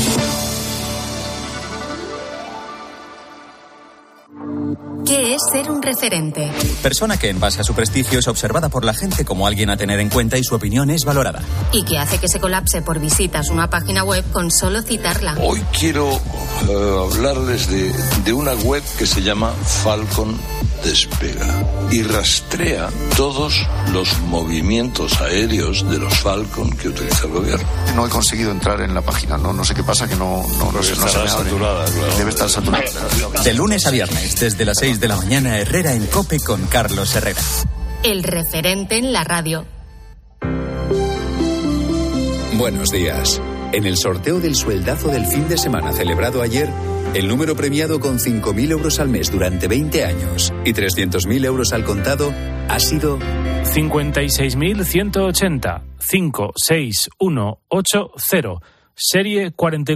[SPEAKER 3] ¿Qué es ser un referente?
[SPEAKER 27] Persona que, en base a su prestigio, es observada por la gente como alguien a tener en cuenta y su opinión es valorada.
[SPEAKER 3] ¿Y qué hace que se colapse por visitas una página web con solo citarla?
[SPEAKER 7] Hoy quiero hablarles de una web que se llama Falcon Despega y rastrea todos los movimientos aéreos de los Falcon que utiliza el gobierno.
[SPEAKER 8] No he conseguido entrar en la página, no sé qué pasa, que no se me abre.
[SPEAKER 7] Saturada, claro.
[SPEAKER 8] Debe estar saturada.
[SPEAKER 27] De lunes a viernes, desde las 6 de la mañana, Herrera en COPE con Carlos Herrera.
[SPEAKER 3] El referente en la radio.
[SPEAKER 9] Buenos días. En el sorteo del sueldazo del fin de semana celebrado ayer, el número premiado con 5.000 euros al mes durante 20 años y 300.000 euros al contado ha sido
[SPEAKER 10] 56.180 56180, serie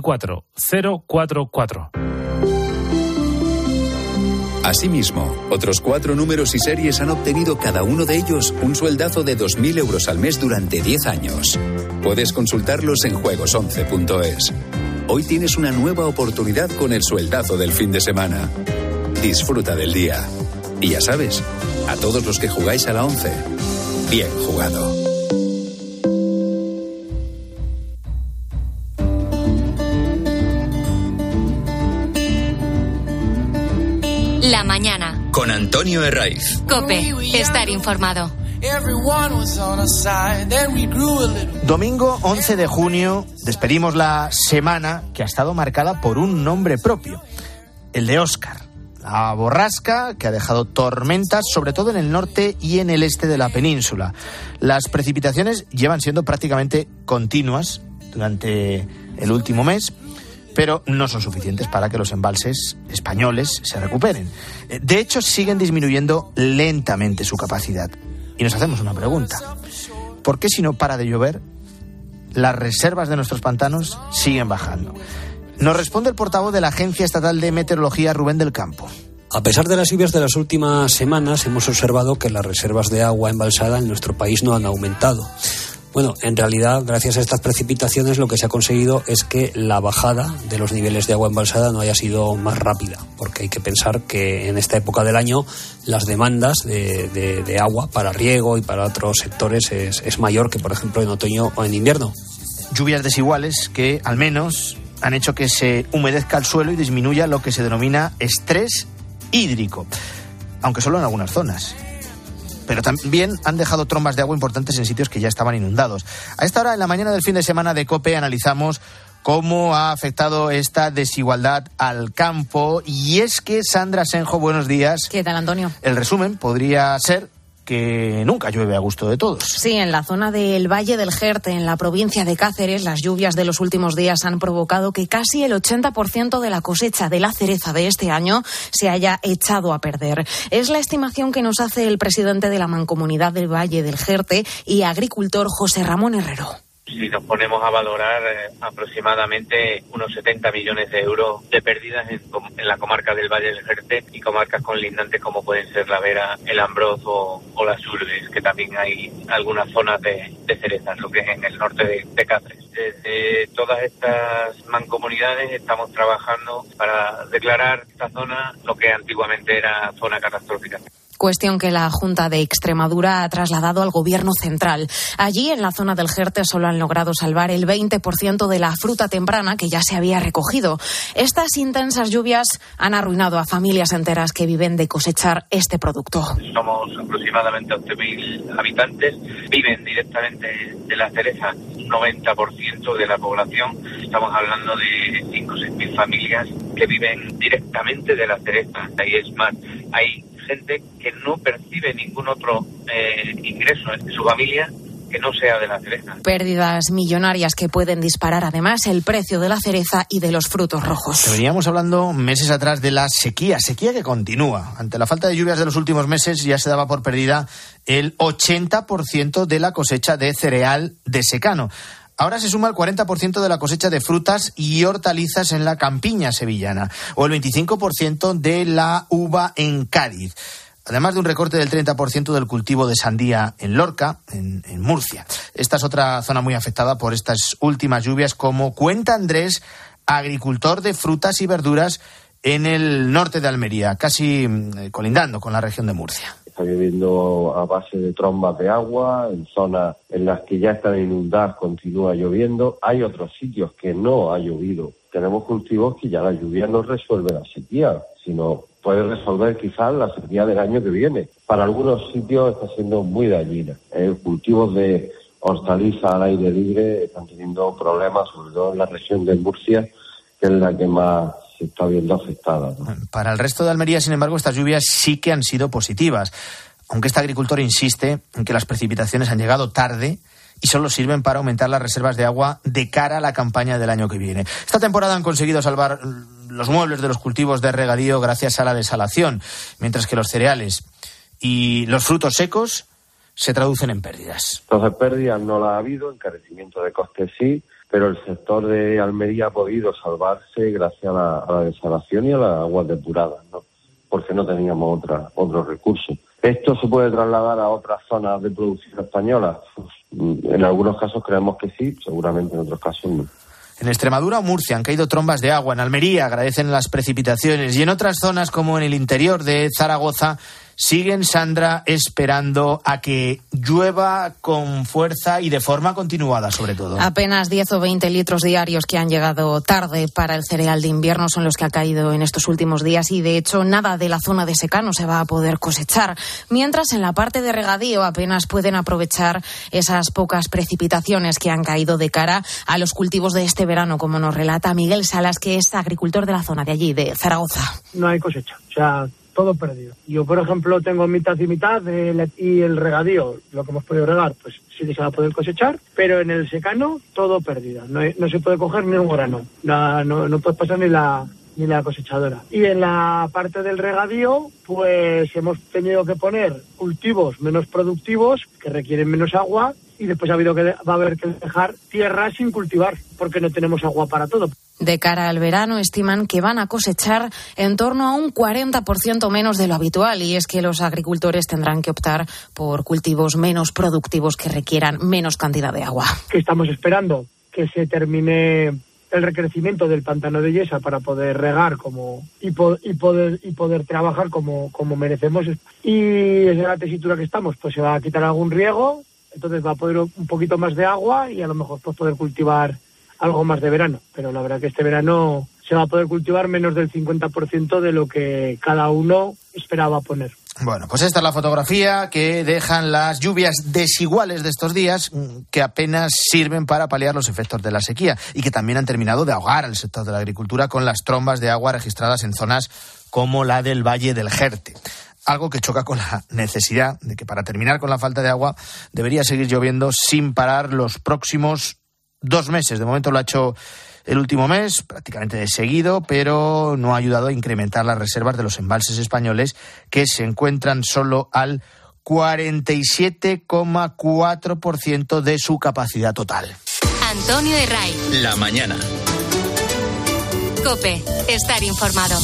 [SPEAKER 10] 44044.
[SPEAKER 9] Asimismo, otros 4 números y series han obtenido cada uno de ellos un sueldazo de 2.000 euros al mes durante 10 años. Puedes consultarlos en juegos11.es. Hoy tienes una nueva oportunidad con el sueldazo del fin de semana. Disfruta del día. Y ya sabes, a todos los que jugáis a la 11, bien jugado.
[SPEAKER 3] La mañana.
[SPEAKER 2] Con Antonio Herraiz.
[SPEAKER 3] COPE. Estar informado.
[SPEAKER 1] Domingo 11 de junio despedimos la semana que ha estado marcada por un nombre propio, el de Óscar. La borrasca que ha dejado tormentas sobre todo en el norte y en el este de la península. Las precipitaciones llevan siendo prácticamente continuas durante el último mes, pero no son suficientes para que los embalses españoles se recuperen. De hecho, siguen disminuyendo lentamente su capacidad. Y nos hacemos una pregunta. ¿Por qué si no para de llover, las reservas de nuestros pantanos siguen bajando? Nos responde el portavoz de la Agencia Estatal de Meteorología, Rubén del Campo.
[SPEAKER 11] A pesar de las lluvias de las últimas semanas, hemos observado que las reservas de agua embalsada en nuestro país no han aumentado. Bueno, en realidad, gracias a estas precipitaciones, lo que se ha conseguido es que la bajada de los niveles de agua embalsada no haya sido más rápida, porque hay que pensar que en esta época del año las demandas de agua para riego y para otros sectores es mayor que, por ejemplo, en otoño o en invierno.
[SPEAKER 1] Lluvias desiguales que, al menos, han hecho que se humedezca el suelo y disminuya lo que se denomina estrés hídrico, aunque solo en algunas zonas. Pero también han dejado trombas de agua importantes en sitios que ya estaban inundados. A esta hora, en la mañana del fin de semana de COPE, analizamos cómo ha afectado esta desigualdad al campo. Y es que, Sandra Senjo, buenos días.
[SPEAKER 12] ¿Qué tal, Antonio?
[SPEAKER 1] El resumen podría ser que nunca llueve a gusto de todos.
[SPEAKER 12] Sí, en la zona del Valle del Jerte, en la provincia de Cáceres, las lluvias de los últimos días han provocado que casi el 80% de la cosecha de la cereza de este año se haya echado a perder. Es la estimación que nos hace el presidente de la Mancomunidad del Valle del Jerte y agricultor José Ramón Herrero.
[SPEAKER 13] Si nos ponemos a valorar aproximadamente unos 70 millones de euros de pérdidas en la comarca del Valle del Jerte y comarcas colindantes como pueden ser La Vera, el Ambroz o las Urbes, que también hay algunas zonas de cerezas, lo que es en el norte de Cáceres. Desde todas estas mancomunidades estamos trabajando para declarar esta zona lo que antiguamente era zona catastrófica.
[SPEAKER 12] Cuestión que la Junta de Extremadura ha trasladado al Gobierno central. Allí, en la zona del Jerte, solo han logrado salvar el 20% de la fruta temprana que ya se había recogido. Estas intensas lluvias han arruinado a familias enteras que viven de cosechar este producto.
[SPEAKER 13] Somos aproximadamente 11.000 habitantes, viven directamente de la cereza, un 90% de la población. Estamos hablando de 5 o 6.000 familias que viven directamente de la cereza. Y es más, hay gente que no percibe ningún otro ingreso en su familia que no sea de la cereza.
[SPEAKER 12] Pérdidas millonarias que pueden disparar además el precio de la cereza y de los frutos rojos.
[SPEAKER 1] Veníamos hablando meses atrás de la sequía que continúa. Ante la falta de lluvias de los últimos meses ya se daba por perdida el 80% de la cosecha de cereal de secano. Ahora se suma el 40% de la cosecha de frutas y hortalizas en la campiña sevillana, o el 25% de la uva en Cádiz. Además de un recorte del 30% del cultivo de sandía en Lorca, en Murcia. Esta es otra zona muy afectada por estas últimas lluvias, como cuenta Andrés, agricultor de frutas y verduras en el norte de Almería, casi colindando con la región de Murcia.
[SPEAKER 14] Está lloviendo a base de trombas de agua, en zonas en las que ya están inundadas continúa lloviendo. Hay otros sitios que no ha llovido. Tenemos cultivos que ya la lluvia no resuelve la sequía, sino puede resolver quizás la sequía del año que viene. Para algunos sitios está siendo muy dañina. Cultivos de hortalizas al aire libre están teniendo problemas, sobre todo en la región de Murcia, que es la que más se está viendo afectada, ¿no?
[SPEAKER 1] Para el resto de Almería, sin embargo, estas lluvias sí que han sido positivas, aunque este agricultor insiste en que las precipitaciones han llegado tarde y solo sirven para aumentar las reservas de agua de cara a la campaña del año que viene. Esta temporada han conseguido salvar los muebles de los cultivos de regadío gracias a la desalación, mientras que los cereales y los frutos secos se traducen en pérdidas.
[SPEAKER 14] Entonces, pérdidas no las ha habido, encarecimiento de costes sí, pero el sector de Almería ha podido salvarse gracias a la desalación y a las aguas depuradas, ¿no? Porque no teníamos otros recursos. ¿Esto se puede trasladar a otras zonas de producción española? En algunos casos creemos que sí, seguramente en otros casos no.
[SPEAKER 1] En Extremadura o Murcia han caído trombas de agua. En Almería agradecen las precipitaciones. Y en otras zonas, como en el interior de Zaragoza, siguen, Sandra, esperando a que llueva con fuerza y de forma continuada, sobre todo.
[SPEAKER 12] Apenas 10 o 20 litros diarios que han llegado tarde para el cereal de invierno son los que ha caído en estos últimos días y, de hecho, nada de la zona de secano se va a poder cosechar. Mientras, en la parte de regadío apenas pueden aprovechar esas pocas precipitaciones que han caído de cara a los cultivos de este verano, como nos relata Miguel Salas, que es agricultor de la zona de allí, de Zaragoza.
[SPEAKER 15] No hay cosecha, o sea, todo perdido. Yo, por ejemplo, tengo mitad y mitad y el regadío, lo que hemos podido regar, pues sí que se va a poder cosechar, pero en el secano todo perdido. No se puede coger ni un grano, no puedes pasar ni la cosechadora. Y en la parte del regadío, pues hemos tenido que poner cultivos menos productivos, que requieren menos agua, y después va a haber que dejar tierra sin cultivar, porque no tenemos agua para todo.
[SPEAKER 12] De cara al verano, estiman que van a cosechar en torno a un 40% menos de lo habitual, y es que los agricultores tendrán que optar por cultivos menos productivos que requieran menos cantidad de agua.
[SPEAKER 15] Que estamos esperando que se termine el recrecimiento del pantano de Yesa para poder regar y poder trabajar como merecemos. Y en la tesitura que estamos, pues se va a quitar algún riego, entonces va a poder un poquito más de agua y a lo mejor pues poder cultivar algo más de verano, pero la verdad que este verano se va a poder cultivar menos del 50% de lo que cada uno esperaba poner.
[SPEAKER 1] Bueno, pues esta es la fotografía que dejan las lluvias desiguales de estos días, que apenas sirven para paliar los efectos de la sequía y que también han terminado de ahogar al sector de la agricultura con las trombas de agua registradas en zonas como la del Valle del Jerte. Algo que choca con la necesidad de que, para terminar con la falta de agua, debería seguir lloviendo sin parar los próximos 2 meses. De momento lo ha hecho el último mes, prácticamente de seguido, pero no ha ayudado a incrementar las reservas de los embalses españoles, que se encuentran solo al 47,4% de su capacidad total.
[SPEAKER 3] Antonio Herray.
[SPEAKER 2] La mañana.
[SPEAKER 3] COPE. Estar informado.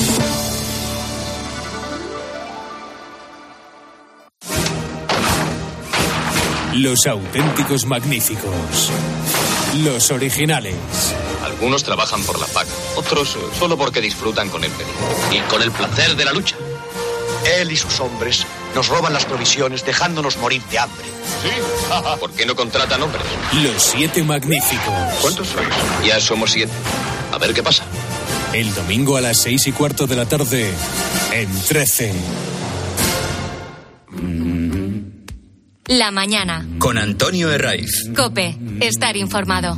[SPEAKER 10] Los auténticos magníficos. Los originales.
[SPEAKER 16] Algunos trabajan por la paga, otros solo porque disfrutan con el peligro y con el placer de la lucha.
[SPEAKER 17] Él y sus hombres nos roban las provisiones dejándonos morir de hambre.
[SPEAKER 16] ¿Sí? ¿Por qué no contratan hombres?
[SPEAKER 10] Los 7 magníficos.
[SPEAKER 16] ¿Cuántos sois? Ya somos 7. A ver qué pasa.
[SPEAKER 10] El domingo a las 6:15 de la tarde en 13.
[SPEAKER 3] La mañana.
[SPEAKER 2] Con Antonio Herraiz.
[SPEAKER 3] COPE. Estar informado.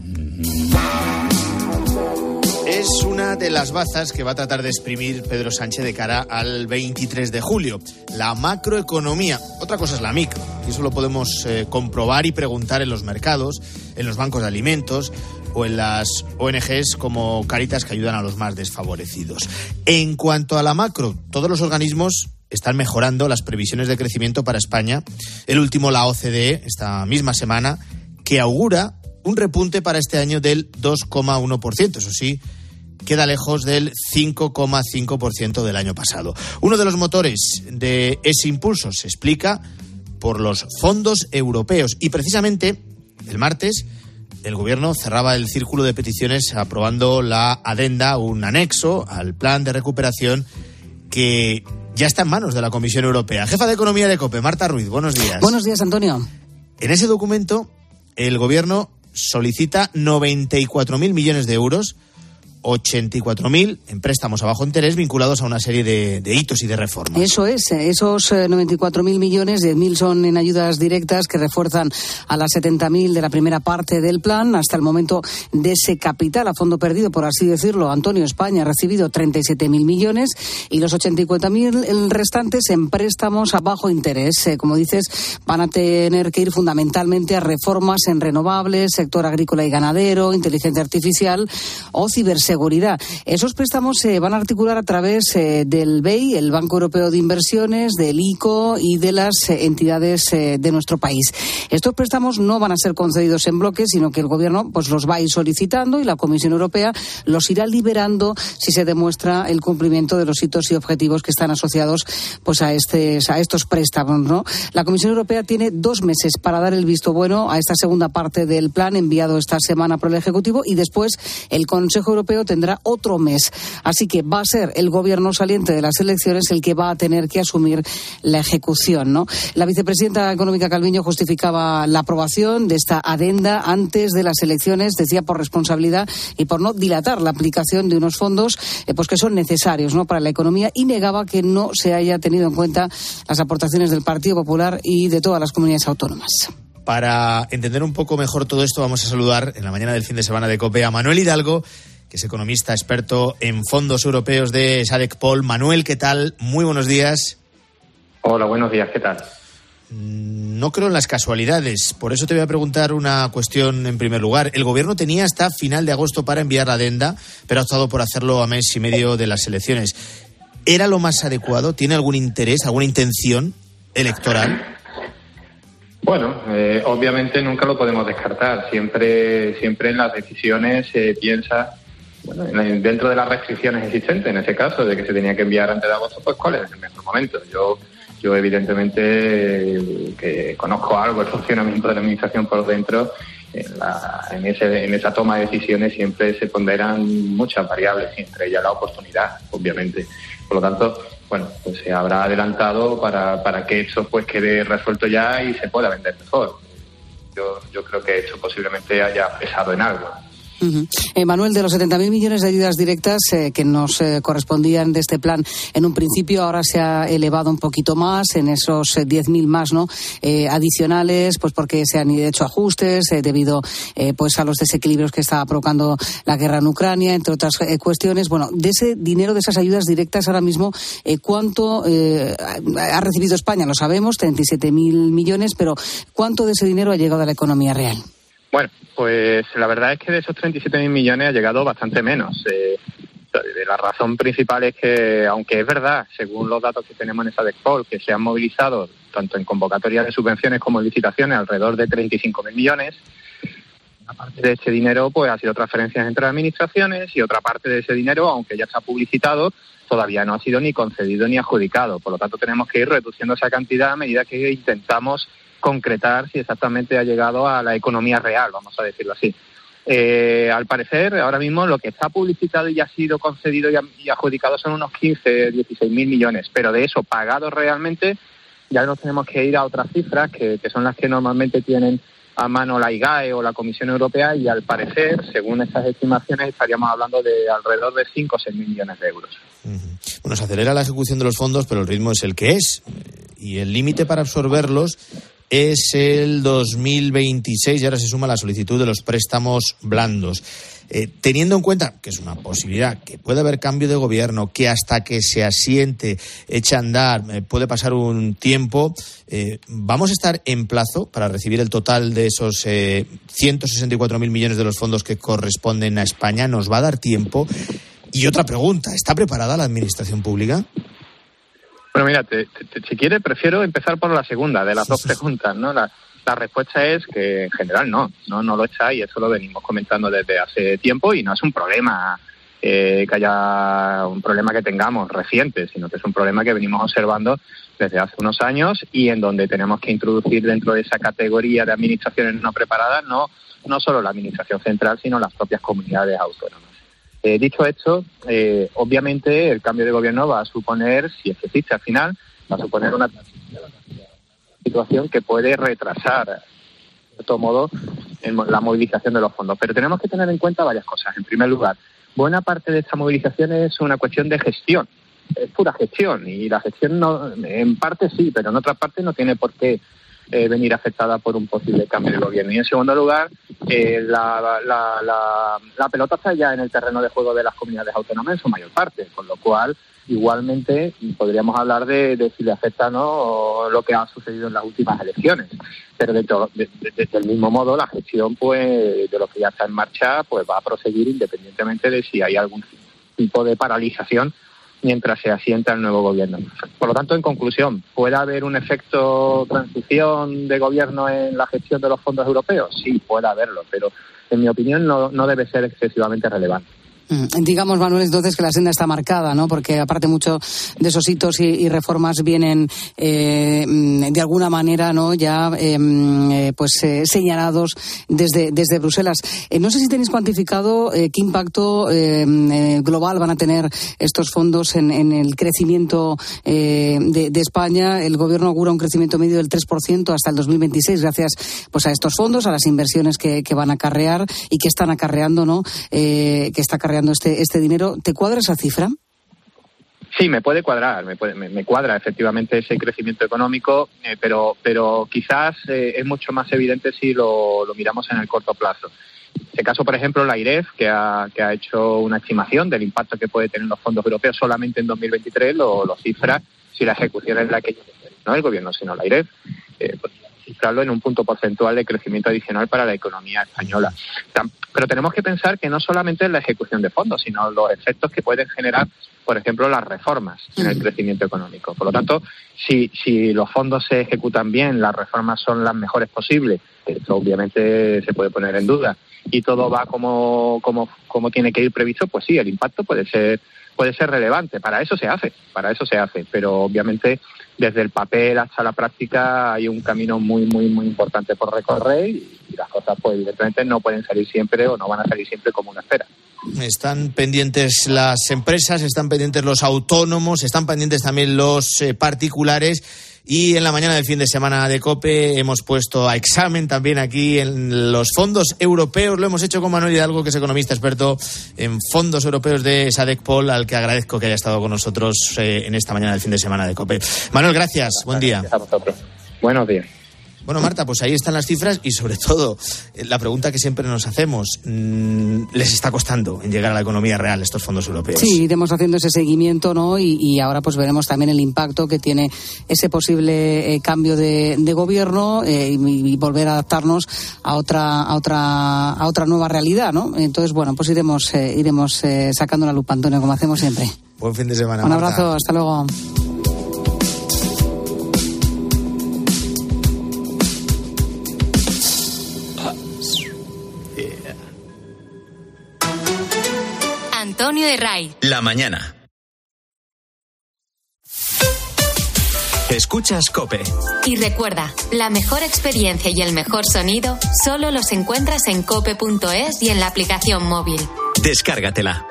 [SPEAKER 1] Es una de las bazas que va a tratar de exprimir Pedro Sánchez de cara al 23 de julio. La macroeconomía. Otra cosa es la micro. Y eso lo podemos comprobar y preguntar en los mercados, en los bancos de alimentos o en las ONGs como Cáritas, que ayudan a los más desfavorecidos. En cuanto a la macro, todos los organismos están mejorando las previsiones de crecimiento para España. El último, la OCDE, esta misma semana, que augura un repunte para este año del 2,1%. Eso sí, queda lejos del 5,5% del año pasado. Uno de los motores de ese impulso se explica por los fondos europeos. Y precisamente el martes el Gobierno cerraba el círculo de peticiones aprobando la adenda, un anexo al plan de recuperación que ya está en manos de la Comisión Europea. Jefa de Economía de COPE, Marta Ruiz, buenos días.
[SPEAKER 19] Buenos días, Antonio.
[SPEAKER 1] En ese documento, el Gobierno solicita 94.000 millones de euros 84.000 en préstamos a bajo interés vinculados a una serie de hitos y de reformas.
[SPEAKER 19] Eso es, esos 94.000 millones, 10.000 son en ayudas directas que refuerzan a las 70.000 de la primera parte del plan. Hasta el momento de ese capital a fondo perdido, por así decirlo, Antonio, España ha recibido 37.000 millones y los 84.000 restantes en préstamos a bajo interés. Como dices, van a tener que ir fundamentalmente a reformas en renovables, sector agrícola y ganadero, inteligencia artificial o ciberseguridad. Esos préstamos se van a articular a través del BEI, el Banco Europeo de Inversiones, del ICO y de las entidades de nuestro país. Estos préstamos no van a ser concedidos en bloque, sino que el Gobierno pues los va a ir solicitando y la Comisión Europea los irá liberando si se demuestra el cumplimiento de los hitos y objetivos que están asociados pues a estos préstamos, ¿no? La Comisión Europea tiene 2 meses para dar el visto bueno a esta segunda parte del plan enviado esta semana por el Ejecutivo y después el Consejo Europeo tendrá otro mes. Así que va a ser el gobierno saliente de las elecciones el que va a tener que asumir la ejecución, ¿no? La vicepresidenta económica Calviño justificaba la aprobación de esta adenda antes de las elecciones, decía por responsabilidad y por no dilatar la aplicación de unos fondos pues que son necesarios, ¿no?, para la economía, y negaba que no se haya tenido en cuenta las aportaciones del Partido Popular y de todas las comunidades autónomas.
[SPEAKER 1] Para entender un poco mejor todo esto, vamos a saludar en la mañana del fin de semana de COPE a Manuel Hidalgo, que es economista experto en fondos europeos de SADC-Pol. Manuel, ¿qué tal? Muy buenos días.
[SPEAKER 20] Hola, buenos días, ¿qué tal?
[SPEAKER 1] No creo en las casualidades, por eso te voy a preguntar una cuestión en primer lugar. El Gobierno tenía hasta final de agosto para enviar la adenda, pero ha optado por hacerlo a mes y medio de las elecciones. ¿Era lo más adecuado? ¿Tiene algún interés, alguna intención electoral?
[SPEAKER 20] Bueno, obviamente nunca lo podemos descartar. Siempre en las decisiones se piensa, bueno, dentro de las restricciones existentes, en ese caso, de que se tenía que enviar antes de agosto, pues cuál es el mejor momento. Yo evidentemente que conozco algo el funcionamiento de la administración por dentro, en esa toma de decisiones siempre se ponderan muchas variables, y entre ellas la oportunidad, obviamente. Por lo tanto, bueno, pues se habrá adelantado para que eso pues quede resuelto ya y se pueda vender mejor. Yo creo que eso posiblemente haya pesado en algo.
[SPEAKER 19] Manuel, de los 70.000 millones de ayudas directas que nos correspondían de este plan en un principio, ahora se ha elevado un poquito más en esos 10.000 más, ¿no? Adicionales, pues porque se han hecho ajustes debido pues a los desequilibrios que está provocando la guerra en Ucrania, entre otras cuestiones. Bueno, de ese dinero, de esas ayudas directas ahora mismo, ¿cuánto ha recibido España? Lo sabemos, 37.000 millones, pero ¿cuánto de ese dinero ha llegado a la economía real?
[SPEAKER 20] Bueno, pues la verdad es que de esos 37.000 millones ha llegado bastante menos. La razón principal es que, aunque es verdad, según los datos que tenemos en SADC-Pol, que se han movilizado tanto en convocatorias de subvenciones como en licitaciones alrededor de 35.000 millones, una parte de ese dinero pues ha sido transferencias entre administraciones y otra parte de ese dinero, aunque ya se ha publicitado, todavía no ha sido ni concedido ni adjudicado. Por lo tanto, tenemos que ir reduciendo esa cantidad a medida que intentamos concretar si exactamente ha llegado a la economía real, vamos a decirlo así. Al parecer, ahora mismo lo que está publicitado y ha sido concedido y adjudicado son unos 16.000 millones, pero de eso, pagados realmente, ya nos tenemos que ir a otras cifras que son las que normalmente tienen a mano la IGAE o la Comisión Europea, y al parecer, según estas estimaciones, estaríamos hablando de alrededor de 5 o 6.000 millones de euros.
[SPEAKER 1] Bueno, se acelera la ejecución de los fondos, pero el ritmo es el que es, y el límite para absorberlos es el 2026, y ahora se suma la solicitud de los préstamos blandos. Teniendo en cuenta que es una posibilidad, que puede haber cambio de gobierno, que hasta que se asiente, eche a andar, puede pasar un tiempo, ¿vamos a estar en plazo para recibir el total de esos 164.000 millones de los fondos que corresponden a España? ¿Nos va a dar tiempo? Y otra pregunta, ¿está preparada la administración pública?
[SPEAKER 20] Bueno, mira, si quieres, prefiero empezar por la segunda de las dos preguntas, ¿no? La respuesta es que en general no lo está, y eso lo venimos comentando desde hace tiempo, y no es un problema que haya un problema que tengamos reciente, sino que es un problema que venimos observando desde hace unos años, y en donde tenemos que introducir dentro de esa categoría de administraciones no preparadas no solo la administración central, sino las propias comunidades autónomas. Dicho esto, obviamente el cambio de gobierno va a suponer, si es que existe al final, va a suponer una situación que puede retrasar, de todo modo, la movilización de los fondos. Pero tenemos que tener en cuenta varias cosas. En primer lugar, buena parte de esta movilización es una cuestión de gestión, es pura gestión, y la gestión no, en parte sí, pero en otra parte no tiene por qué venir afectada por un posible cambio de gobierno. Y en segundo lugar, la pelota está ya en el terreno de juego de las comunidades autónomas en su mayor parte, con lo cual igualmente podríamos hablar de si le afecta o no lo que ha sucedido en las últimas elecciones, pero del mismo modo la gestión pues de lo que ya está en marcha pues va a proseguir independientemente de si hay algún tipo de paralización mientras se asienta el nuevo gobierno. Por lo tanto, en conclusión, ¿puede haber un efecto transición de gobierno en la gestión de los fondos europeos? Sí, puede haberlo, pero en mi opinión no debe ser excesivamente relevante.
[SPEAKER 19] Digamos, Manuel, entonces que la senda está marcada, ¿no? Porque aparte mucho de esos hitos y reformas vienen de alguna manera, ¿no? Ya señalados desde Bruselas. No sé si tenéis cuantificado qué impacto global van a tener estos fondos en el crecimiento de España. El gobierno augura un crecimiento medio del 3% hasta el 2026 gracias pues a estos fondos, a las inversiones que van a acarrear y que están acarreando, ¿no? Que está acarreando este dinero. ¿Te cuadra esa cifra?
[SPEAKER 20] Sí, me puede cuadrar, me cuadra efectivamente ese crecimiento económico, pero quizás es mucho más evidente si lo miramos en el corto plazo. En este caso, por ejemplo, la AIREF, que ha hecho una estimación del impacto que puede tener los fondos europeos solamente en 2023, lo cifra, si la ejecución es la que no el gobierno, sino la AIREF, cifrarlo en un punto porcentual de crecimiento adicional para la economía española. Pero tenemos que pensar que no solamente es la ejecución de fondos, sino los efectos que pueden generar, por ejemplo, las reformas en el crecimiento económico. Por lo tanto, si los fondos se ejecutan bien, las reformas son las mejores posibles, esto obviamente se puede poner en duda, y todo va como tiene que ir previsto, pues sí, el impacto puede ser relevante. Para eso se hace, pero obviamente desde el papel hasta la práctica hay un camino muy, muy, muy importante por recorrer y las cosas pues evidentemente no pueden salir siempre o no van a salir siempre como uno espera.
[SPEAKER 1] Están pendientes las empresas, están pendientes los autónomos, están pendientes también los particulares. Y en la mañana del fin de semana de COPE hemos puesto a examen también aquí en los fondos europeos. Lo hemos hecho con Manuel Hidalgo, que es economista experto en fondos europeos de Sadecpol, al que agradezco que haya estado con nosotros en esta mañana del fin de semana de COPE. Manuel, gracias. Buen día.
[SPEAKER 20] A vosotros. Buenos días.
[SPEAKER 1] Bueno, Marta, pues ahí están las cifras y sobre todo la pregunta que siempre nos hacemos, ¿les está costando en llegar a la economía real estos fondos europeos?
[SPEAKER 19] Sí, iremos haciendo ese seguimiento, ¿no? Y ahora pues veremos también el impacto que tiene ese posible cambio de gobierno y volver a adaptarnos a otra nueva realidad, ¿no? Entonces, bueno, pues iremos sacando la lupa, Antonio, como hacemos siempre.
[SPEAKER 1] Buen fin de semana,
[SPEAKER 19] Un
[SPEAKER 1] Marta.
[SPEAKER 19] abrazo, hasta luego.
[SPEAKER 3] Antonio Herray.
[SPEAKER 2] La mañana. Escuchas COPE.
[SPEAKER 3] Y recuerda, la mejor experiencia y el mejor sonido solo los encuentras en cope.es y en la aplicación móvil.
[SPEAKER 2] Descárgatela.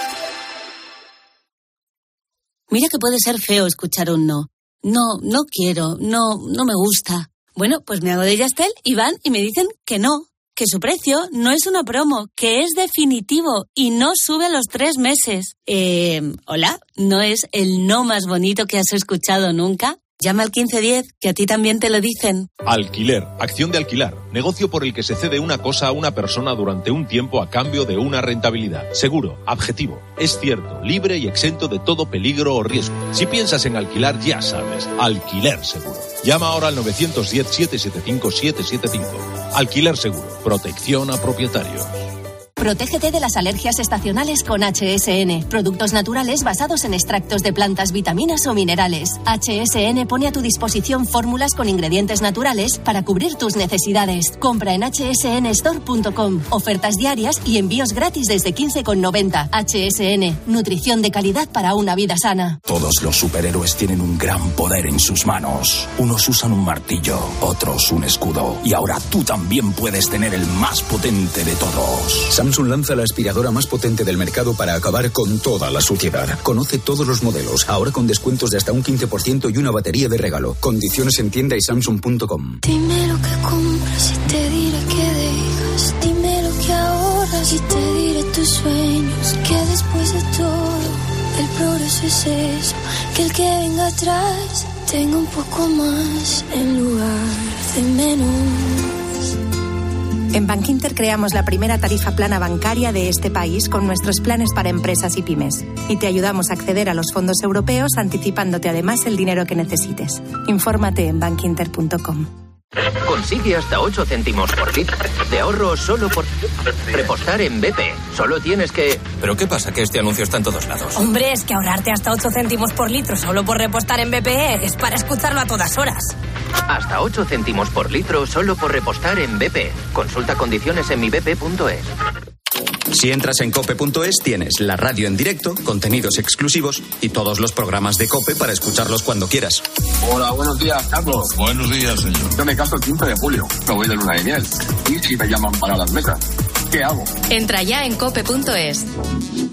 [SPEAKER 4] Mira que puede ser feo escuchar un no. No quiero, no me gusta. Bueno, pues me hago de Yastel y van y me dicen que no. Que su precio no es una promo, que es definitivo y no sube a los 3 meses. ¿Hola? ¿No es el no más bonito que has escuchado nunca? Llama al 1510, que a ti también te lo dicen.
[SPEAKER 21] Alquiler, acción de alquilar, negocio por el que se cede una cosa a una persona durante un tiempo a cambio de una rentabilidad. Seguro, objetivo, es cierto, libre y exento de todo peligro o riesgo. Si piensas en alquilar, ya sabes, Alquiler Seguro. Llama ahora al 910-775-775. Alquiler Seguro, protección a propietarios.
[SPEAKER 22] Protégete de las alergias estacionales con HSN. Productos naturales basados en extractos de plantas, vitaminas o minerales. HSN pone a tu disposición fórmulas con ingredientes naturales para cubrir tus necesidades. Compra en hsnstore.com. Ofertas diarias y envíos gratis desde 15,90. HSN. Nutrición de calidad para una vida sana.
[SPEAKER 23] Todos los superhéroes tienen un gran poder en sus manos. Unos usan un martillo, otros un escudo. Y ahora tú también puedes tener el más potente de todos.
[SPEAKER 9] Samsung lanza la aspiradora más potente del mercado para acabar con toda la suciedad. Conoce todos los modelos, ahora con descuentos de hasta un 15% y una batería de regalo. Condiciones en tienda y samsung.com.
[SPEAKER 24] Dime lo que compras y te diré que dejas. Dime lo que ahorras y te diré
[SPEAKER 5] tus sueños, que después de todo el progreso es eso, que el que venga atrás tenga un poco más en lugar de menos.
[SPEAKER 22] En Bankinter creamos la primera tarifa plana bancaria de este país con nuestros planes para empresas y pymes. Y te ayudamos a acceder a los fondos europeos anticipándote además el dinero que necesites. Infórmate en bankinter.com.
[SPEAKER 6] Consigue hasta 8 céntimos por litro de ahorro solo por repostar en BP. Solo tienes que...
[SPEAKER 27] ¿Pero qué pasa? Que este anuncio está en todos lados.
[SPEAKER 7] Hombre, es que ahorrarte hasta 8 céntimos por litro solo por repostar en BP es para escucharlo a todas horas.
[SPEAKER 6] Hasta 8 céntimos por litro solo por repostar en BP. Consulta condiciones en mibp.es.
[SPEAKER 18] Si entras en cope.es tienes la radio en directo, contenidos exclusivos y todos los programas de COPE para escucharlos cuando quieras.
[SPEAKER 24] Hola, buenos días, Carlos.
[SPEAKER 18] Buenos días, señor.
[SPEAKER 24] Yo me caso el 15 de julio, me voy de luna de miel. ¿Y si me llaman para las mesas? ¿Qué hago?
[SPEAKER 3] Entra ya en cope.es.